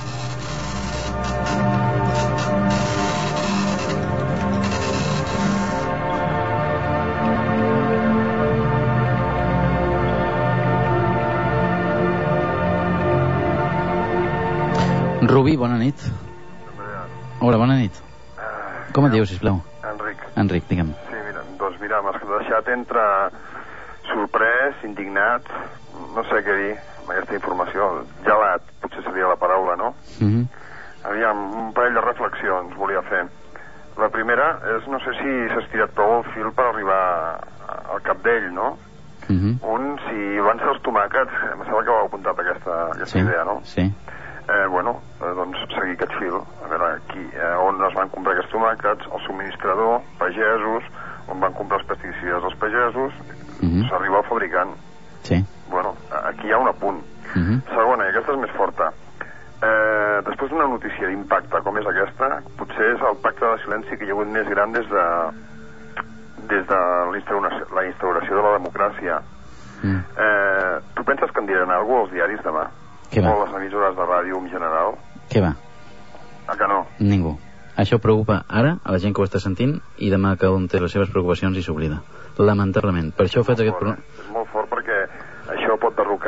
Rubí, bona nit. Hola, bona nit. Com et dius, sisplau? Enric. Enric, digue'm. Sí, mira, doncs mira, m'has deixat entre sorprès, indignat, no sé què dir amb aquesta informació. Gelat, potser seria la paraula, no? Mhm. Aviam, un parell de reflexions volia fer. La primera és, no sé si s'ha estirat prou el fil per arribar al cap d'ell, no? Mhm. Un, si van ser els tomàquets, em sembla que ho heu apuntat aquesta, aquesta Sí, idea, no? sí. Eh, bueno, eh, doncs seguir aquest fil, a veure qui, eh, on es van comprar aquests tomàquets, el subministrador, pagesos, on van comprar els pesticides els pagesos, Mhm. s'arriba al fabricant. Sí. Bueno, aquí hi ha un apunt. Mhm. Segona, i aquesta és més forta. Eh, després d'una notícia d'impacte com és aquesta, potser és el pacte de silenci que hi ha hagut més gran des de des de la instauració, la instauració de la democràcia. Mm. Eh, tu penses que en diran alguna cosa als diaris demà? Què va? O a les emissores de ràdio en general? Què va? A que no? Ningú. Això preocupa ara a la gent que ho està sentint i demà cada un té les seves preocupacions i s'oblida. Lamentablement. Per això ho faig aquest... Fort, eh? És molt fort perquè això pot derrocar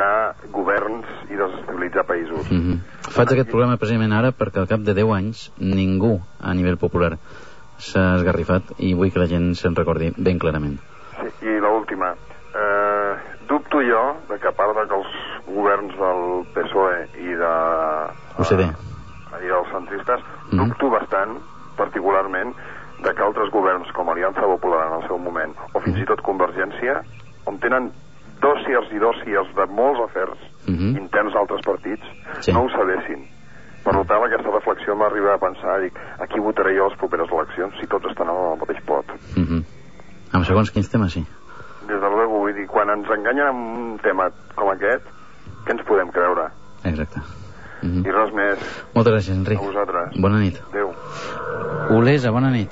desestabilitzar governs i desestabilitzar països. Mm-hmm. Faig aquest programa precisament ara perquè al cap de deu anys ningú a nivell popular s'ha esgarrifat i vull que la gent se'n recordi ben clarament. Sí, i l'última. Eh, dubto jo de que a part de que els governs del P S O E i de... U C D. I dels centristes, mm-hmm. dubto bastant, particularment, de que altres governs com Aliança Popular en el seu moment, o fins i tot Convergència, on tenen dòssiers i dòssiers de molts afers mm-hmm. interns d'altres partits, sí. no ho sabessin. Per tant, aquesta reflexió m'arriba a pensar, dic, a qui votaré jo a les properes eleccions si tots estan al mateix pot. Mm-hmm. Amb segons quins temes, sí. Des de luego, vull dir, quan ens enganyen amb un tema com aquest, què ens podem creure? Exacte. Mm-hmm. I res més. Moltes gràcies, Enric. A vosaltres. Bona nit. Adéu. Olesa, bona nit.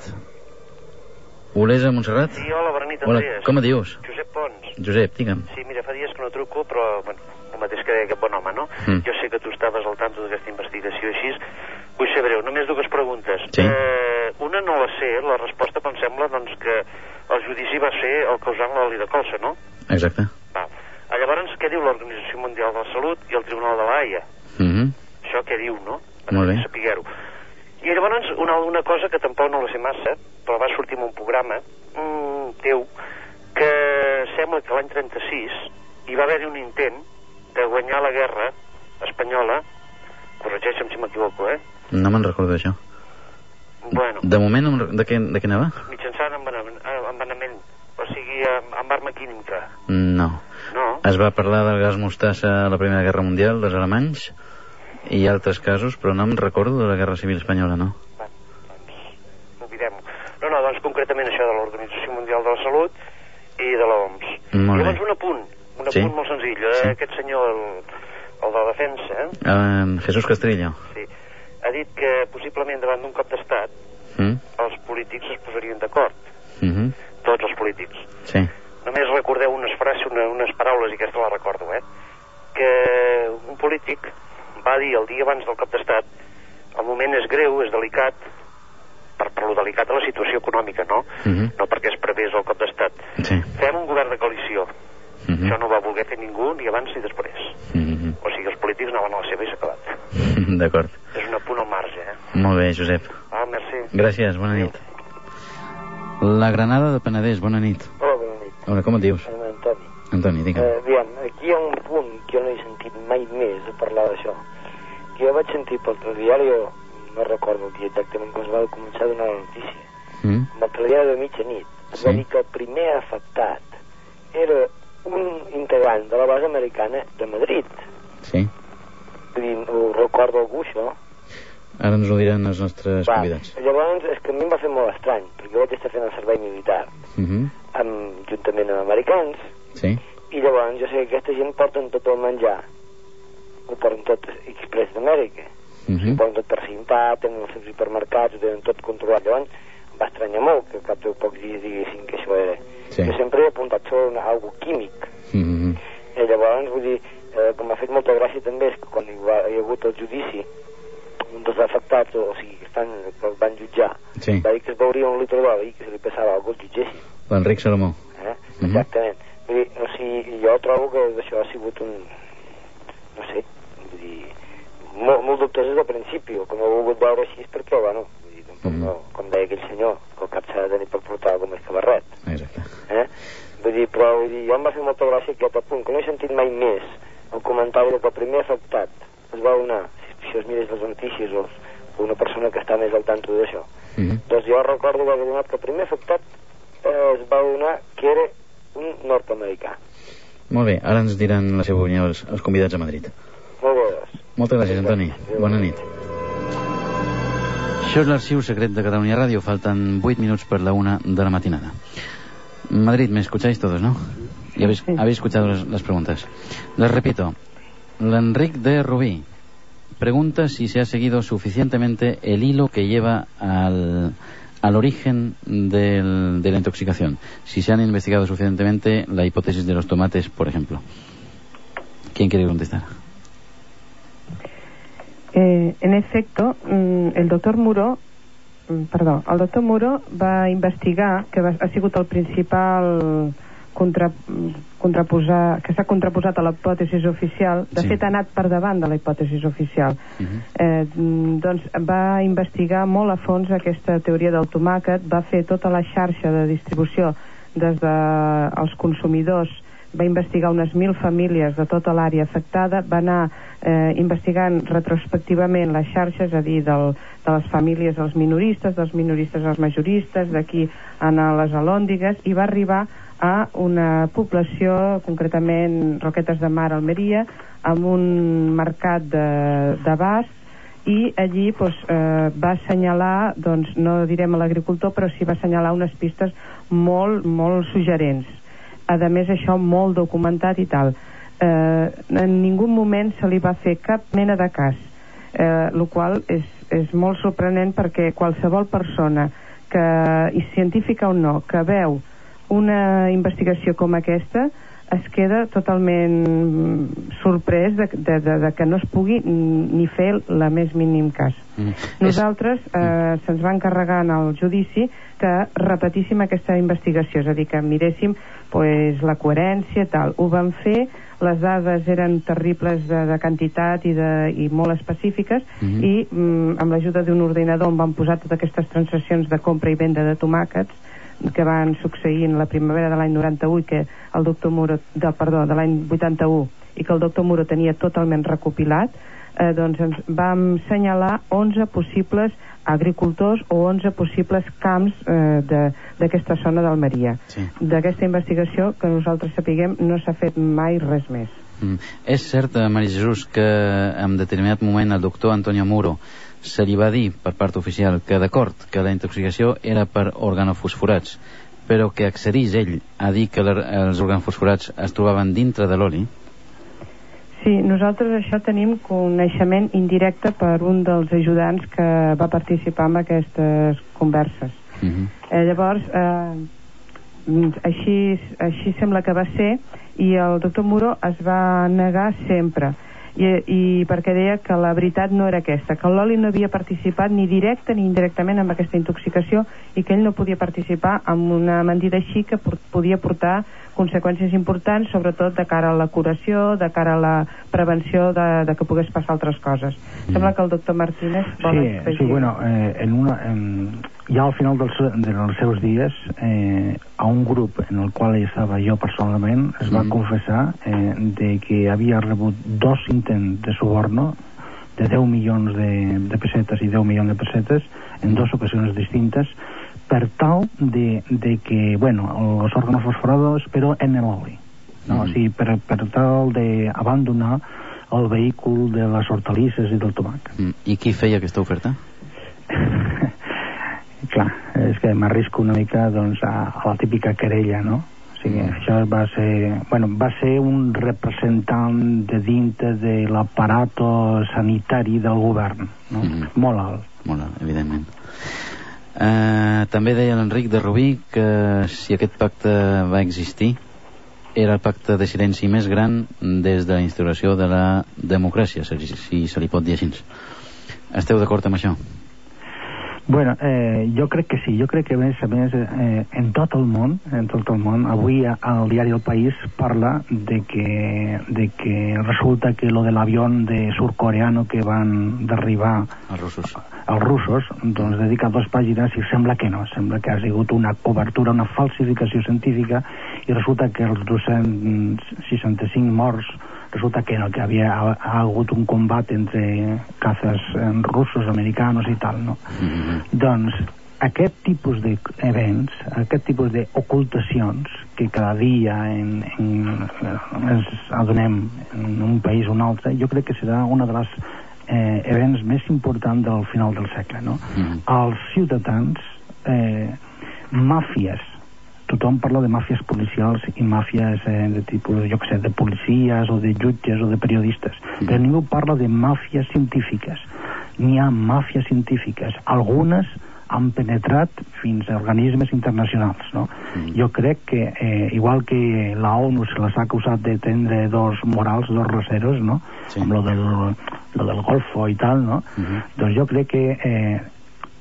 Olesa, Montserrat? Sí, hola, bona nit, hola, Andrés. com et dius? Josep Pons. Josep, digue'm. Sí, mira, fa dies que no truco, però, bueno, el mateix que aquest bon home, no? Mm. Jo sé que tu estaves al tanto d'aquesta investigació així. Vull ser breu, només dues preguntes. Sí. Eh, una no la sé, la resposta em sembla, doncs, que el judici va ser el causant l'oli de colza, no? Exacte. Va. Llavors, què diu l'Organització Mundial de la Salut i el Tribunal de la Haia? Mm-hmm. Això què diu, no? Molt bé. Sapiguer-ho. I llavors, una, una cosa que tampoc no la sé massa, però va sortir en un programa mmm, teu, que sembla que l'any trenta-sis hi va haver-hi un intent de guanyar la guerra espanyola, corregeixa'm si m'equivoco, eh? No me'n recordo d'això. Bueno. De moment, de què, de què anava? Mitjançant envenenament, envenenament, o sigui, amb, amb arma química. No. No? Es va parlar del gas mostassa a la Primera Guerra Mundial, dels alemanys, i altres casos, però no em recordo de la Guerra Civil Espanyola, no. Va, doncs, oblidem-ho. No, no, doncs concretament això de l'Organització Mundial de la Salut i de l'O M S. Molt llavors bé. un apunt, un sí. apunt molt senzill. Sí. Aquest senyor, el, el de la defensa, eh? Uh, Jesús Castrillo. Sí. Ha dit que possiblement davant d'un cop d'estat mm. els polítics es posarien d'acord. Mm-hmm. Tots els polítics. Sí. Només recordeu unes frases, una, unes paraules, i aquesta la recordo, eh? Que un polític va dir el dia abans del cop d'estat, el moment és greu, és delicat, per, per lo delicat de la situació econòmica, no? Mm-hmm. No perquè es prevés el cop d'estat. Sí. Fem un govern de coalició. Mm-hmm. Això no va voler fer ningú ni abans ni després. Mm-hmm. O sigui, els polítics anaven a la seva i s'ha acabat. D'acord. És un apunt al marge, eh? Molt bé, Josep. Ah, merci. Gràcies, bona nit. La Granada de Penedès, bona nit. Hola, bona nit. Hola, com et dius? Em Antoni. Antoni, digue'm. Eh, aviam, aquí hi ha un punt que jo no he sentit mai més a parlar d'això. Que jo vaig sentir pel telediari, o no recordo el dia exactament quan es va començar a donar la notícia, mm. amb el telediari de mitjanit, es sí. va dir que el primer afectat era un integrant de la base americana de Madrid. Sí. Vull dir, ho recordo algú, això? Ara ens ho diran els nostres va, convidats. Llavors, és que a mi em va fer molt estrany, perquè jo vaig estar fent el servei militar, mm-hmm. amb, juntament amb americans, sí. i llavors jo sé que aquesta gent porten tot el menjar, ho porten tot express d'Amèrica, mm-hmm. ho porten tot precintat, tenen els seus hipermercats, ho tenen tot controlat. Llavors em va estranyar molt que cap de pocs dies diguessin que això era. Sí. Jo sempre he apuntat sobre una, algo químic. Mm-hmm. I llavors, vull dir, eh, que m'ha fet molta gràcia també és que quan hi, va, hi ha hagut el judici, un dels afectats, o sigui, que, estan, que el van jutjar, sí. va dir que es veuria un litre d'oli i que se li passava algú el jutgessin. L'Enric Salomó. Eh? Mm-hmm. Exactament. Vull dir, o sigui, jo trobo que això ha sigut un... no sé, vull dir, molt, molt dubtós des del principi, que no ho he volgut veure així perquè, bueno, vull dir, tampoc, mm-hmm. no, com deia aquell senyor, que el cap s'ha de tenir per portar algun més que barret. Exacte. Eh? Vull dir, però vull dir, jo em va fer molta gràcia aquest punt, que no he sentit mai més el comentari que el primer afectat es va donar, si es mires les notícies o una persona que està més al tanto d'això. Mm-hmm. Doncs jo recordo haver donat que el primer afectat eh, es va donar que era un nord-americà. Molt bé, ara ens diran la seva opinió els, els convidats a Madrid. Molt bé, doncs. Moltes gràcies, Antoni. Bona nit. Això és l'Arxiu Secret de Catalunya Ràdio. Faltan vuit minuts per la una de la matinada. Madrid, ¿me escucháis todos, no? Y habéis, habéis escuchado las, las preguntas. Les repito. L'Enric de Rubí pregunta si se ha seguido suficientemente el hilo que lleva al, al origen del, de la intoxicación. Si se han investigado suficientemente la hipótesis de los tomates, por ejemplo. ¿Quién quiere contestar? Eh, en efecto, el doctor Muro, perdó, el doctor Muro va investigar, que va, ha sigut el principal, contra, contraposar, que s'ha contraposat a la hipòtesi oficial, de sí. fet ha anat per davant de la hipòtesi oficial. Uh-huh. eh, doncs va investigar molt a fons aquesta teoria del tomàquet, va fer tota la xarxa de distribució des dels consumidors, va investigar unes mil famílies de tota l'àrea afectada, va anar eh, investigant retrospectivament les xarxes, és a dir, del, de les famílies als minoristes, dels minoristes als majoristes, d'aquí a les alòndigues, i va arribar a una població, concretament Roquetes de Mar, Almeria, amb un mercat de, de bas, i allí doncs, eh, va assenyalar, doncs, no direm a l'agricultor, però sí va assenyalar unes pistes molt, molt suggerents. A més, això molt documentat i tal. Eh, en ningú moment se li va fer cap mena de cas, eh, el qual és, és molt sorprenent, perquè qualsevol persona, que, i científica o no, que veu una investigació com aquesta, es queda totalment sorprès de, de, de, de que no es pugui ni fer la més mínim cas. Mm. Nosaltres eh, se'ns va encarregar en el judici que repetíssim aquesta investigació, és a dir, que miréssim pues, la coherència, tal. Ho vam fer, les dades eren terribles de, de quantitat i, de, i molt específiques, mm-hmm. i mm, amb l'ajuda d'un ordinador on vam posar totes aquestes transaccions de compra i venda de tomàquets que van succeir en la primavera de l'any noranta-vuit, que el doctor Muro, de, perdó, de l'any vuitanta-u, i que el doctor Muro tenia totalment recopilat, eh, doncs ens vam assenyalar onze possibles agricultors o onze possibles camps eh, d'aquesta zona d'Almeria. Sí. D'aquesta investigació, que nosaltres sapiguem, no s'ha fet mai res més. Mm. És cert, Maria Jesús, que en determinat moment el doctor Antonio Muro se li va dir per part oficial que d'acord que la intoxicació era per organofosforats, però que accedís ell a dir que els organofosforats es trobaven dintre de l'oli? Sí, nosaltres això tenim coneixement indirecte per un dels ajudants que va participar en aquestes converses. Uh-huh. eh, llavors eh, així, així sembla que va ser, i el doctor Muro es va negar sempre, I, i perquè deia que la veritat no era aquesta, que l'oli no havia participat ni directe ni indirectament amb aquesta intoxicació, i que ell no podia participar amb una mentida així que por, podia portar conseqüències importants, sobretot de cara a la curació, de cara a la prevenció de, de que pogués passar altres coses. Mm. Sembla que el doctor Martínez vol sí, afegir. Sí, bueno, eh, en una, en, ja al final dels, dels seus dies, eh, a un grup en el qual estava jo personalment, es mm. va confessar eh, de que havia rebut dos intents de suborno de deu milions de, de pessetes i deu milions de pessetes en dues ocasions distintes, per tal de, de que, bueno, els òrganos fosforados, però en l'oli, no? Mm. O sigui, per, per tal d'abandonar el vehicle de les hortalisses i del tomàquet. Mm. I qui feia aquesta oferta? Clar, és que m'arrisco una mica, doncs, a, a la típica querella, no? O sigui, mm. això va ser, bueno, va ser un representant de dintre de l'aparato sanitari del govern, no? Mm. Molt alt. Molt alt, evidentment. Uh, també deia l'Enric de Rubí que si aquest pacte va existir era el pacte de silenci més gran des de la instauració de la democràcia, si, si se li pot dir així. Esteu d'acord amb això? Bueno, eh, jo crec que sí, jo crec que a més a més eh, en tot el món, en tot el món, avui al diari El País parla de que, de que resulta que lo de l'avió de surcoreano que van derribar els russos, els russos, doncs dedica dues pàgines i sembla que no, sembla que ha sigut una cobertura, una falsificació científica, i resulta que els dos-cents seixanta-cinc morts resulta que no, que havia ha, ha hagut un combat entre cazas eh, russos, americanos i tal, no? Mm-hmm. Doncs aquest tipus d'events, aquest tipus d'ocultacions que cada dia en, en, ens adonem en un país o un altre, jo crec que serà una de les eh, events més importants del final del segle, no? Mm-hmm. Els ciutadans, eh, màfies, tothom parla de màfies policials i màfies eh, de tipus, jo què sé, de policies o de jutges o de periodistes, mm. però ningú parla de màfies científiques. N'hi ha màfies científiques, algunes han penetrat fins a organismes internacionals, no? Mm. Jo crec que eh, igual que la ONU se les ha acusat de tindre dos morals, dos raseros, no? Sí. Amb lo del, lo del Golfo i tal, no? Mm-hmm. Doncs jo crec que eh,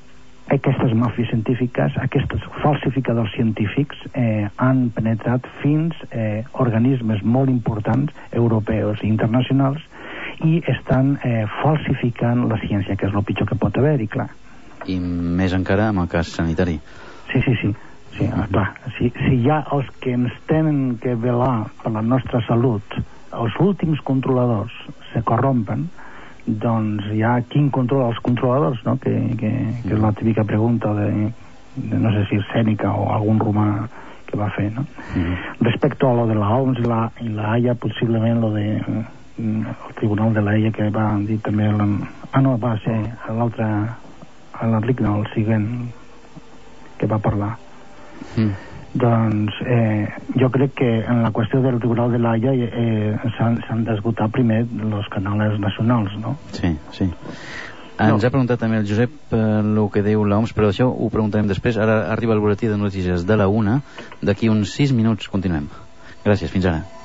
aquestes màfies científiques, aquests falsificadors científics eh, han penetrat fins eh, organismes molt importants, europeus i internacionals, i estan eh, falsificant la ciència, que és el pitjor que pot haver-hi, clar. I més encara amb el cas sanitari. Sí, sí, sí. Sí, clar, si, si hi ha els que ens tenen que velar per la nostra salut, els últims controladors se corrompen, doncs hi ha quin controla els controladors, no? Que, que, que és la típica pregunta de, de no sé si és Sèneca o algun romà que va fer, no? Mm. Respecto a lo de la O M S i la, i la Haia, possiblement lo de el tribunal de la Haia que va dir també la, ah no, va ser l'altre, l'Enric no, el següent que va parlar. Mm. Doncs eh, jo crec que en la qüestió del tribunal de la Haia eh, s'han d'esgotar primer els canals nacionals, no? Sí, sí. Ens no. ha preguntat també el Josep eh, el que diu l'O M S, però això ho preguntarem després. Ara arriba el boletí de notícies de la una. D'aquí uns sis minuts continuem. Gràcies, fins ara.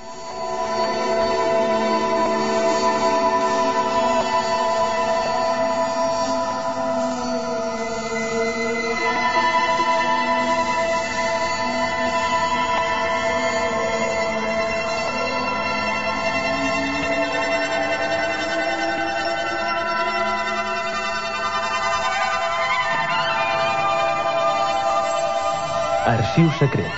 Arxiu secret.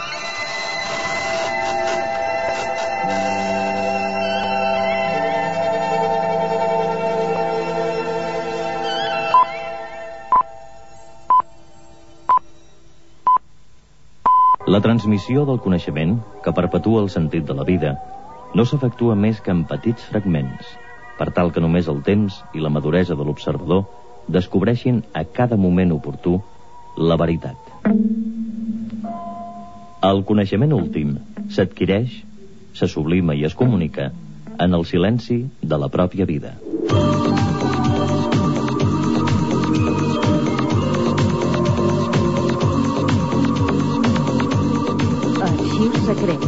La transmissió del coneixement, que perpetua el sentit de la vida, no s'efectua més que en petits fragments, per tal que només el temps i la maduresa de l'observador descobreixin a cada moment oportú la veritat. El coneixement últim s'adquireix, se sublima i es comunica en el silenci de la pròpia vida. Arxiu secret.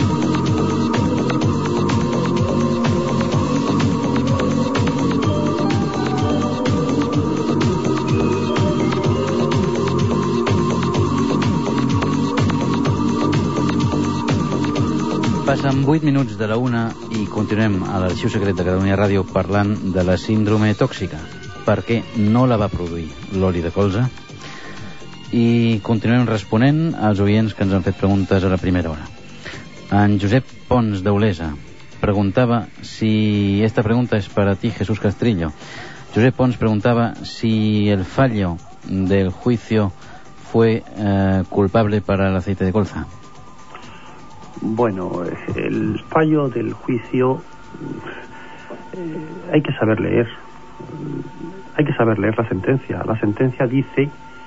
Passen vuit minuts de la una i continuem a l'Arxiu Secret de Catalunya Ràdio parlant de la síndrome tòxica, perquè no la va produir l'oli de colza, i continuem responent als oients que ens han fet preguntes a la primera hora. En Josep Pons d'Olesa preguntaba si, esta pregunta es para ti, Jesús Castrillo. Josep Pons preguntaba si el fallo del juicio fue eh, culpable para el aceite de colza. Bueno, el fallo del juicio eh, hay que saber leer. Hay que saber leer la sentencia. La sentencia dice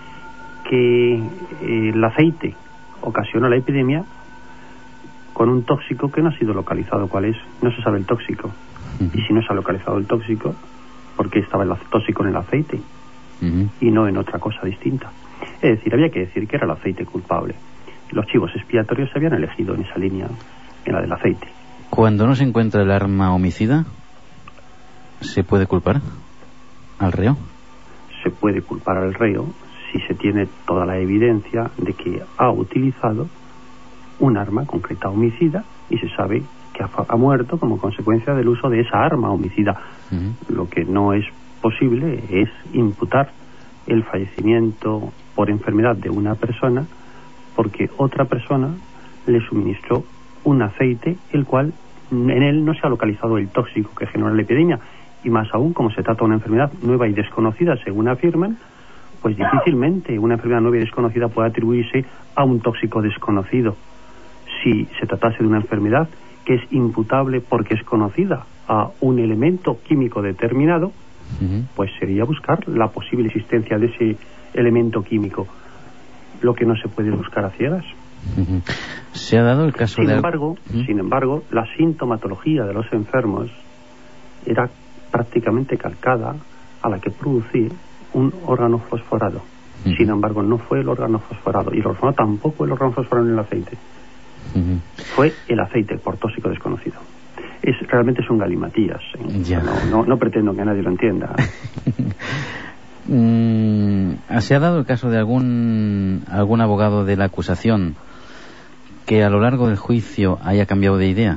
que eh, el aceite ocasiona la epidemia con un tóxico que no ha sido localizado. ¿Cuál es? No se sabe el tóxico. Uh-huh. Y si no se ha localizado el tóxico, ¿por qué estaba el tóxico en el aceite? Uh-huh. Y no en otra cosa distinta. Es decir, había que decir que era el aceite culpable. Los chivos expiatorios se habían elegido en esa línea, en la del aceite. Cuando no se encuentra el arma homicida, ¿se puede culpar al reo? Se puede culpar al reo si se tiene toda la evidencia de que ha utilizado un arma concreta homicida y se sabe que ha, ha muerto como consecuencia del uso de esa arma homicida. Uh-huh. Lo que no es posible es imputar el fallecimiento por enfermedad de una persona porque otra persona le suministró un aceite el cual en él no se ha localizado el tóxico que genera la epidemia, y más aún como se trata de una enfermedad nueva y desconocida según afirman, pues difícilmente una enfermedad nueva y desconocida puede atribuirse a un tóxico desconocido. Si se tratase de una enfermedad que es imputable porque es conocida a un elemento químico determinado, uh-huh. pues sería buscar la posible existencia de ese elemento químico, lo que no se puede buscar a ciegas. Uh-huh. Se ha dado el caso sin de... embargo, uh-huh. sin embargo, la sintomatología de los enfermos era prácticamente calcada a la que producía un órgano fosforado. Uh-huh. Sin embargo, no fue el órgano fosforado, y el órgano tampoco el órgano fosforado en el aceite. Uh-huh. Fue el aceite por tóxico desconocido. Es, realmente son galimatías, ¿eh? Ya. No, no, no pretendo que nadie lo entienda. Mm, ¿se ha dado el caso de algún, algún abogado de la acusación que a lo largo del juicio haya cambiado de idea?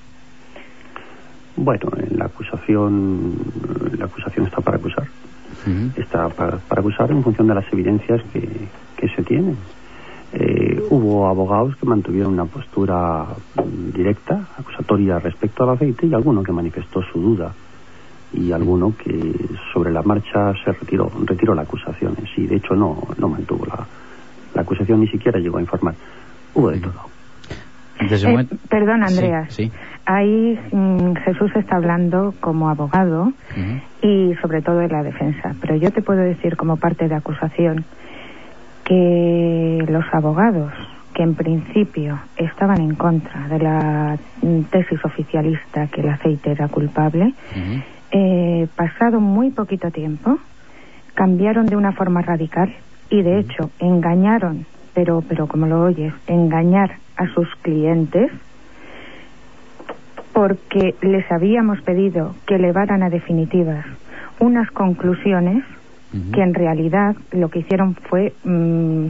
Bueno, en la acusación, la acusación está para acusar. Uh-huh. Está para, para acusar en función de las evidencias que, que se tienen. Eh, hubo abogados que mantuvieron una postura directa, acusatoria respecto al aceite, y alguno que manifestó su duda, y alguno que sobre la marcha se retiró, retiró la acusación en sí. De hecho, no, no mantuvo la, la acusación, ni siquiera llegó a informar. Hubo de todo. Eh, perdón, Andreas. Sí, sí. Ahí mm, Jesús está hablando como abogado uh-huh. y sobre todo de la defensa. Pero yo te puedo decir como parte de acusación que los abogados que en principio estaban en contra de la tesis oficialista que el aceite era culpable, uh-huh. eh, pasado muy poquito tiempo, cambiaron de una forma radical y de uh-huh. hecho engañaron, pero, pero como lo oyes, engañar a sus clientes, porque les habíamos pedido que elevaran a definitivas unas conclusiones uh-huh. que en realidad lo que hicieron fue mmm,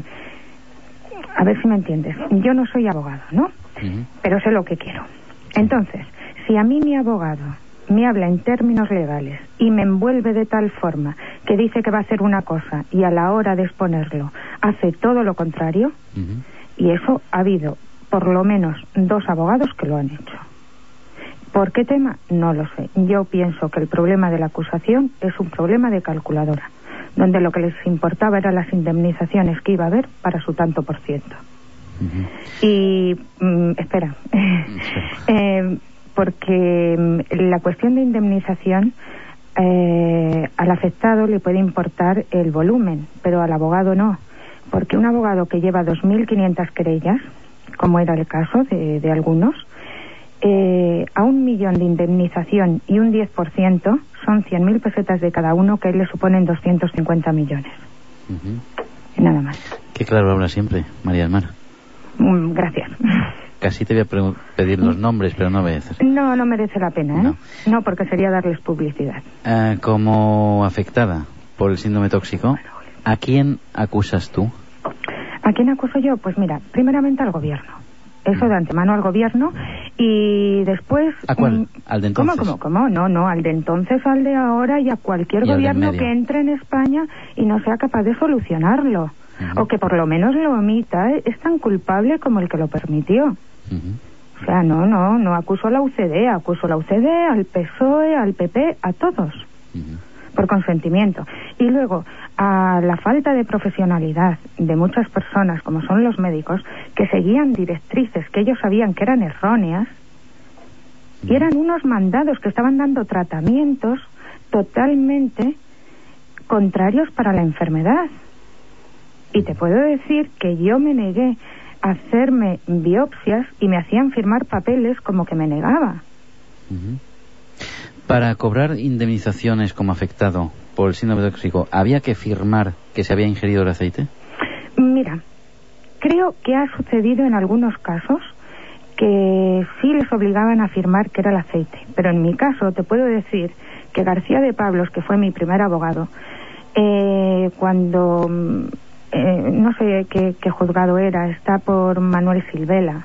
a ver si me entiendes, yo no soy abogado, ¿no? Uh-huh. Pero sé lo que quiero. Entonces, si a mí mi abogado me habla en términos legales y me envuelve de tal forma que dice que va a hacer una cosa y a la hora de exponerlo hace todo lo contrario, uh-huh. y eso ha habido por lo menos dos abogados que lo han hecho. ¿Por qué tema? No lo sé. Yo pienso que el problema de la acusación es un problema de calculadora, donde lo que les importaba eran las indemnizaciones que iba a haber para su tanto por ciento. Uh-huh. Y, mm, espera, eh, porque mm, la cuestión de indemnización eh, al afectado le puede importar el volumen, pero al abogado no, porque un abogado que lleva dos mil quinientas querellas, como era el caso de, de algunos, eh, a un millón de indemnización y un diez por ciento son cien mil pesetas de cada uno, que a él le suponen doscientos cincuenta millones. Uh-huh. Y nada más. Qué claro habla siempre, María del Mar. Mm, gracias. Casi te voy a pre- pedir los nombres, pero no voy a hacer. No, no merece la pena, ¿eh? No, no porque sería darles publicidad. Uh, como afectada por el síndrome tóxico, ¿a quién acusas tú? ¿A quién acuso yo? Pues mira, primeramente al gobierno. Eso de antemano al gobierno, y después... ¿A cuál? ¿Al de entonces? ¿Cómo, cómo, cómo? No, no, al de entonces, al de ahora, y a cualquier y gobierno que entre en España y no sea capaz de solucionarlo. Uh-huh. O que por lo menos lo omita. ¿eh? Es tan culpable como el que lo permitió. Uh-huh. O sea, no, no, no acuso a la U C D, acuso a la U C D, al P S O E, al P P, a todos. Uh-huh. Por consentimiento. Y luego, a la falta de profesionalidad de muchas personas, como son los médicos, que seguían directrices que ellos sabían que eran erróneas, y eran unos mandados que estaban dando tratamientos totalmente contrarios para la enfermedad. Y te puedo decir que yo me negué a hacerme biopsias y me hacían firmar papeles como que me negaba. Uh-huh. Para cobrar indemnizaciones como afectado por el síndrome tóxico, ¿había que firmar que se había ingerido el aceite? Mira, creo que ha sucedido en algunos casos que sí les obligaban a firmar que era el aceite. Pero en mi caso te puedo decir que García de Pablos, que fue mi primer abogado, eh, cuando, eh, no sé qué, qué juzgado era, está por Manuel Silvela,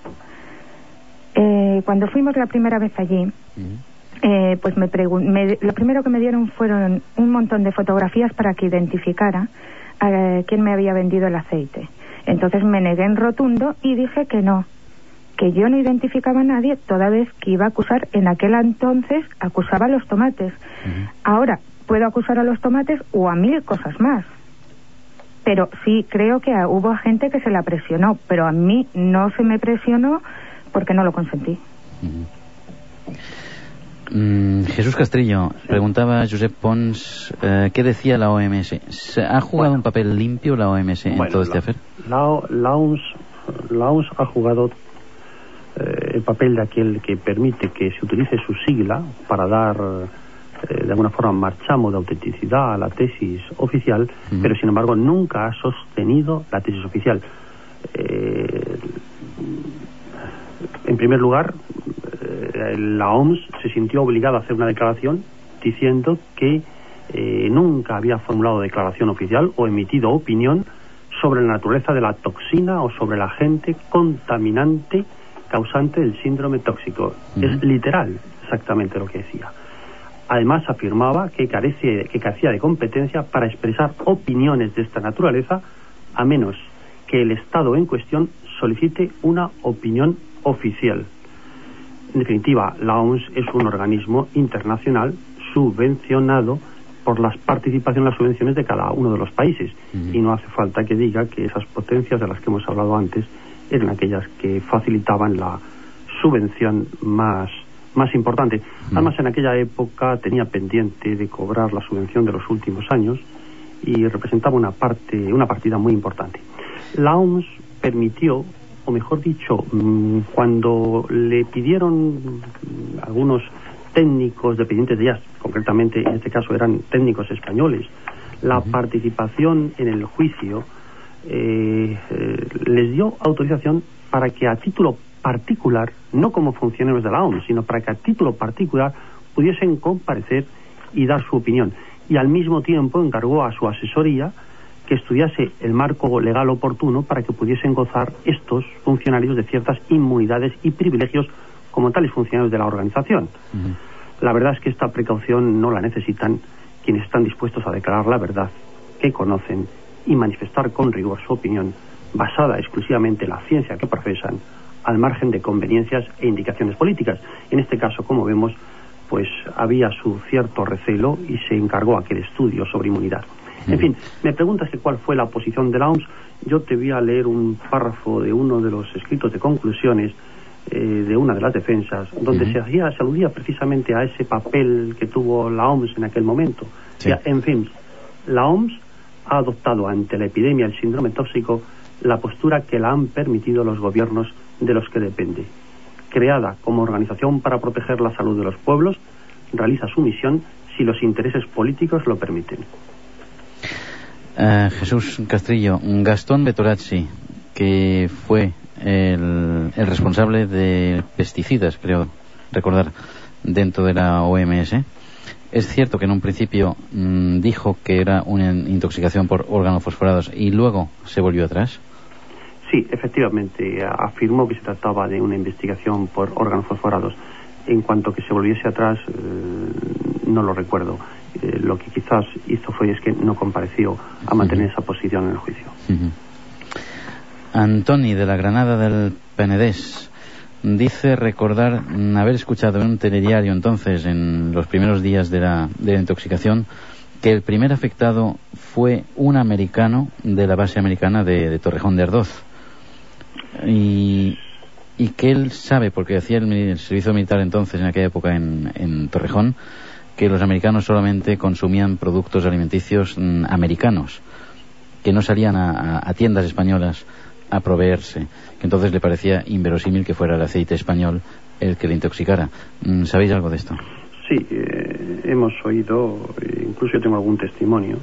eh, cuando fuimos la primera vez allí, uh-huh. Eh, pues me pregun- me, lo primero que me dieron fueron un montón de fotografías para que identificara a eh, quién me había vendido el aceite. Entonces me negué en rotundo y dije que no, que yo no identificaba a nadie, toda vez que iba a acusar, en aquel entonces acusaba a los tomates. Uh-huh. Ahora puedo acusar a los tomates o a mil cosas más. Pero sí creo que a, hubo gente que se la presionó, pero a mí no se me presionó porque no lo consentí. Uh-huh. Mm, Jesús Castrillo, preguntaba a Josep Pons, eh, ¿qué decía la O M S? ¿Ha jugado bueno, un papel limpio la O M S en bueno, todo este la, afer? La, la, O M S, la O M S ha jugado eh, el papel de aquel que permite que se utilice su sigla para dar eh, de alguna forma marchamo de autenticidad a la tesis oficial, uh-huh. pero sin embargo nunca ha sostenido la tesis oficial. Eh, en primer lugar, la O M S se sintió obligada a hacer una declaración diciendo que eh, nunca había formulado declaración oficial o emitido opinión sobre la naturaleza de la toxina o sobre el agente contaminante causante del síndrome tóxico. Uh-huh. Es literal exactamente lo que decía. Además afirmaba que, carece, que carecía de competencia para expresar opiniones de esta naturaleza, a menos que el Estado en cuestión solicite una opinión oficial. En definitiva, la O M S es un organismo internacional subvencionado por las participaciones, las subvenciones de cada uno de los países. Uh-huh. Y no hace falta que diga que esas potencias de las que hemos hablado antes eran aquellas que facilitaban la subvención más, más importante. Uh-huh. Además, en aquella época tenía pendiente de cobrar la subvención de los últimos años y representaba una parte, una partida muy importante. La O M S permitió, o mejor dicho, cuando le pidieron algunos técnicos dependientes de ellas, concretamente en este caso eran técnicos españoles, la uh-huh. participación en el juicio, eh, eh, les dio autorización para que a título particular, no como funcionarios de la O M S, sino para que a título particular pudiesen comparecer y dar su opinión. Y al mismo tiempo encargó a su asesoría que estudiase el marco legal oportuno para que pudiesen gozar estos funcionarios de ciertas inmunidades y privilegios como tales funcionarios de la organización. Uh-huh. La verdad es que esta precaución no la necesitan quienes están dispuestos a declarar la verdad que conocen y manifestar con rigor su opinión basada exclusivamente en la ciencia que profesan, al margen de conveniencias e indicaciones políticas. En este caso, como vemos, pues había su cierto recelo y se encargó aquel estudio sobre inmunidad. En fin, me preguntas que cuál fue la posición de la O M S. Yo te voy a leer un párrafo de uno de los escritos de conclusiones eh, de una de las defensas, donde uh-huh. se hacía, se aludía precisamente a ese papel que tuvo la O M S en aquel momento. Sí. Ya, en fin, la O M S ha adoptado ante la epidemia del síndrome tóxico la postura que la han permitido los gobiernos de los que depende. Creada como organización para proteger la salud de los pueblos, realiza su misión si los intereses políticos lo permiten. Uh, Jesús Castrillo, Gastón Bertolazzi, que fue el, el responsable de pesticidas, creo recordar, dentro de la O M S, es cierto que en un principio mmm, dijo que era una intoxicación por organofosforados y luego se volvió atrás. Sí, efectivamente, afirmó que se trataba de una investigación por organofosforados. En cuanto que se volviese atrás, eh, no lo recuerdo. Eh, lo que quizás hizo fue es que no compareció a mantener uh-huh. esa posición en el juicio. Uh-huh. Antoni, de la Granada del Penedés, dice recordar haber escuchado en un telediario entonces, en los primeros días de la, de la intoxicación, que el primer afectado fue un americano de la base americana de, de Torrejón de Ardoz. Y... y que él sabe, porque hacía el, el servicio militar entonces, en aquella época en, en Torrejón, que los americanos solamente consumían productos alimenticios mm, americanos, que no salían a, a, a tiendas españolas a proveerse, que entonces le parecía inverosímil que fuera el aceite español el que le intoxicara. Mm, ¿Sabéis algo de esto? Sí, eh, hemos oído, incluso yo tengo algún testimonio,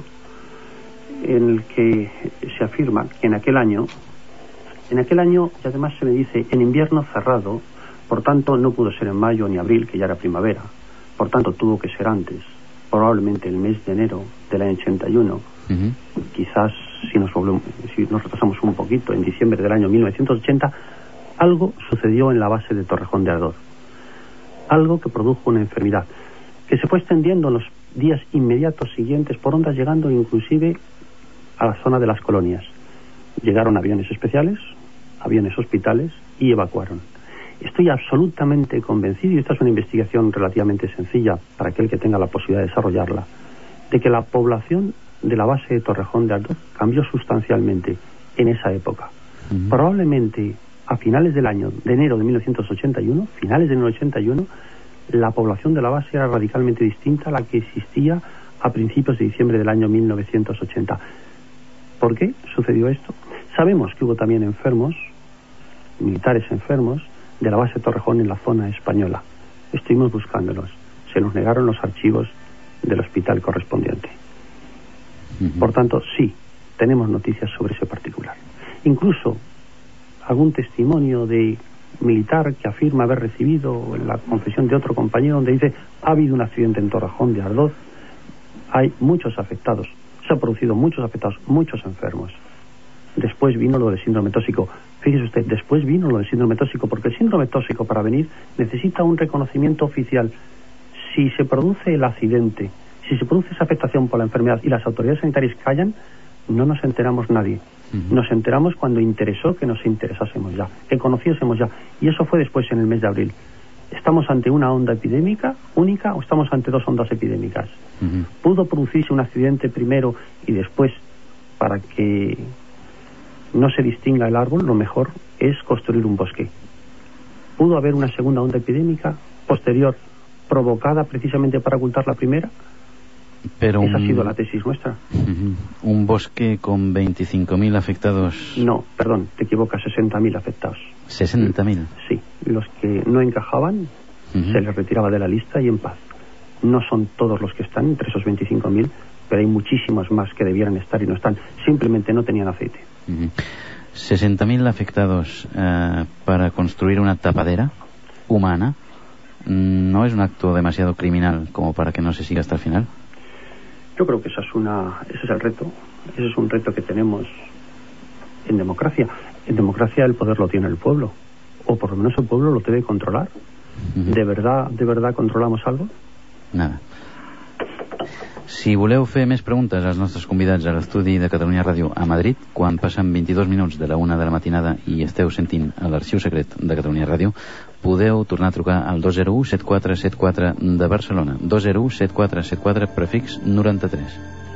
en el que se afirma que en aquel año En aquel año, y además se me dice, en invierno cerrado, por tanto no pudo ser en mayo ni abril, que ya era primavera, por tanto tuvo que ser antes, probablemente el mes de enero del año ochenta y uno, uh-huh. quizás si nos, volvemos, si nos retrasamos un poquito, en diciembre del año mil novecientos ochenta, algo sucedió en la base de Torrejón de Ardoz, algo que produjo una enfermedad, que se fue extendiendo en los días inmediatos siguientes por ondas, llegando inclusive a la zona de las colonias. Llegaron aviones especiales, aviones hospitales y evacuaron. Estoy absolutamente convencido, y esta es una investigación relativamente sencilla para aquel que tenga la posibilidad de desarrollarla, de que la población de la base de Torrejón de Ardoz cambió sustancialmente en esa época. Uh-huh. Probablemente a finales del año de enero de mil novecientos ochenta y uno, finales de mil novecientos ochenta y uno, la población de la base era radicalmente distinta a la que existía a principios de diciembre del año mil novecientos ochenta. ¿Por qué sucedió esto? Sabemos que hubo también enfermos, militares enfermos, de la base de Torrejón en la zona española. Estuvimos buscándolos. Se nos negaron los archivos del hospital correspondiente. Uh-huh. Por tanto, sí, tenemos noticias sobre ese particular. Incluso algún testimonio de militar que afirma haber recibido la confesión de otro compañero donde dice: ha habido un accidente en Torrejón de Ardoz, hay muchos afectados, se han producido muchos afectados, muchos enfermos. Después vino lo del síndrome tóxico. Fíjese usted, después vino lo del síndrome tóxico, porque el síndrome tóxico, para venir, necesita un reconocimiento oficial. Si se produce el accidente, si se produce esa afectación por la enfermedad y las autoridades sanitarias callan, no nos enteramos nadie. Uh-huh. Nos enteramos cuando interesó que nos interesásemos ya, que conociésemos ya. Y eso fue después, en el mes de abril. ¿Estamos ante una onda epidémica única o estamos ante dos ondas epidémicas? Uh-huh. ¿Pudo producirse un accidente primero y después, para que no se distinga el árbol, lo mejor es construir un bosque? ¿Pudo haber una segunda onda epidémica posterior, provocada precisamente para ocultar la primera? Pero Esa un... ha sido la tesis nuestra. Uh-huh. ¿Un bosque con veinticinco mil afectados? No, perdón, te equivocas, sesenta mil afectados. ¿sesenta mil? Sí, los que no encajaban uh-huh. se les retiraba de la lista y en paz. No son todos los que están entre esos veinticinco mil, pero hay muchísimos más que debieran estar y no están. Simplemente no tenían aceite. Uh-huh. sesenta mil afectados uh, para construir una tapadera humana. ¿No es un acto demasiado criminal como para que no se siga hasta el final? Yo creo que esa es una, ese es el reto. Ese es un reto que tenemos en democracia. En democracia el poder lo tiene el pueblo, o por lo menos el pueblo lo debe controlar. Uh-huh. ¿De verdad, de verdad controlamos algo? Nada. Si voleu fer més preguntes als nostres convidats a l'estudi de Catalunya Ràdio a Madrid, quan passen vint-i-dos minuts de la una de la matinada i esteu sentint a l'Arxiu Secret de Catalunya Ràdio, podeu tornar a trucar al dos zero u set quatre set quatre de Barcelona, dos zero u set quatre set quatre prefix noranta-tres.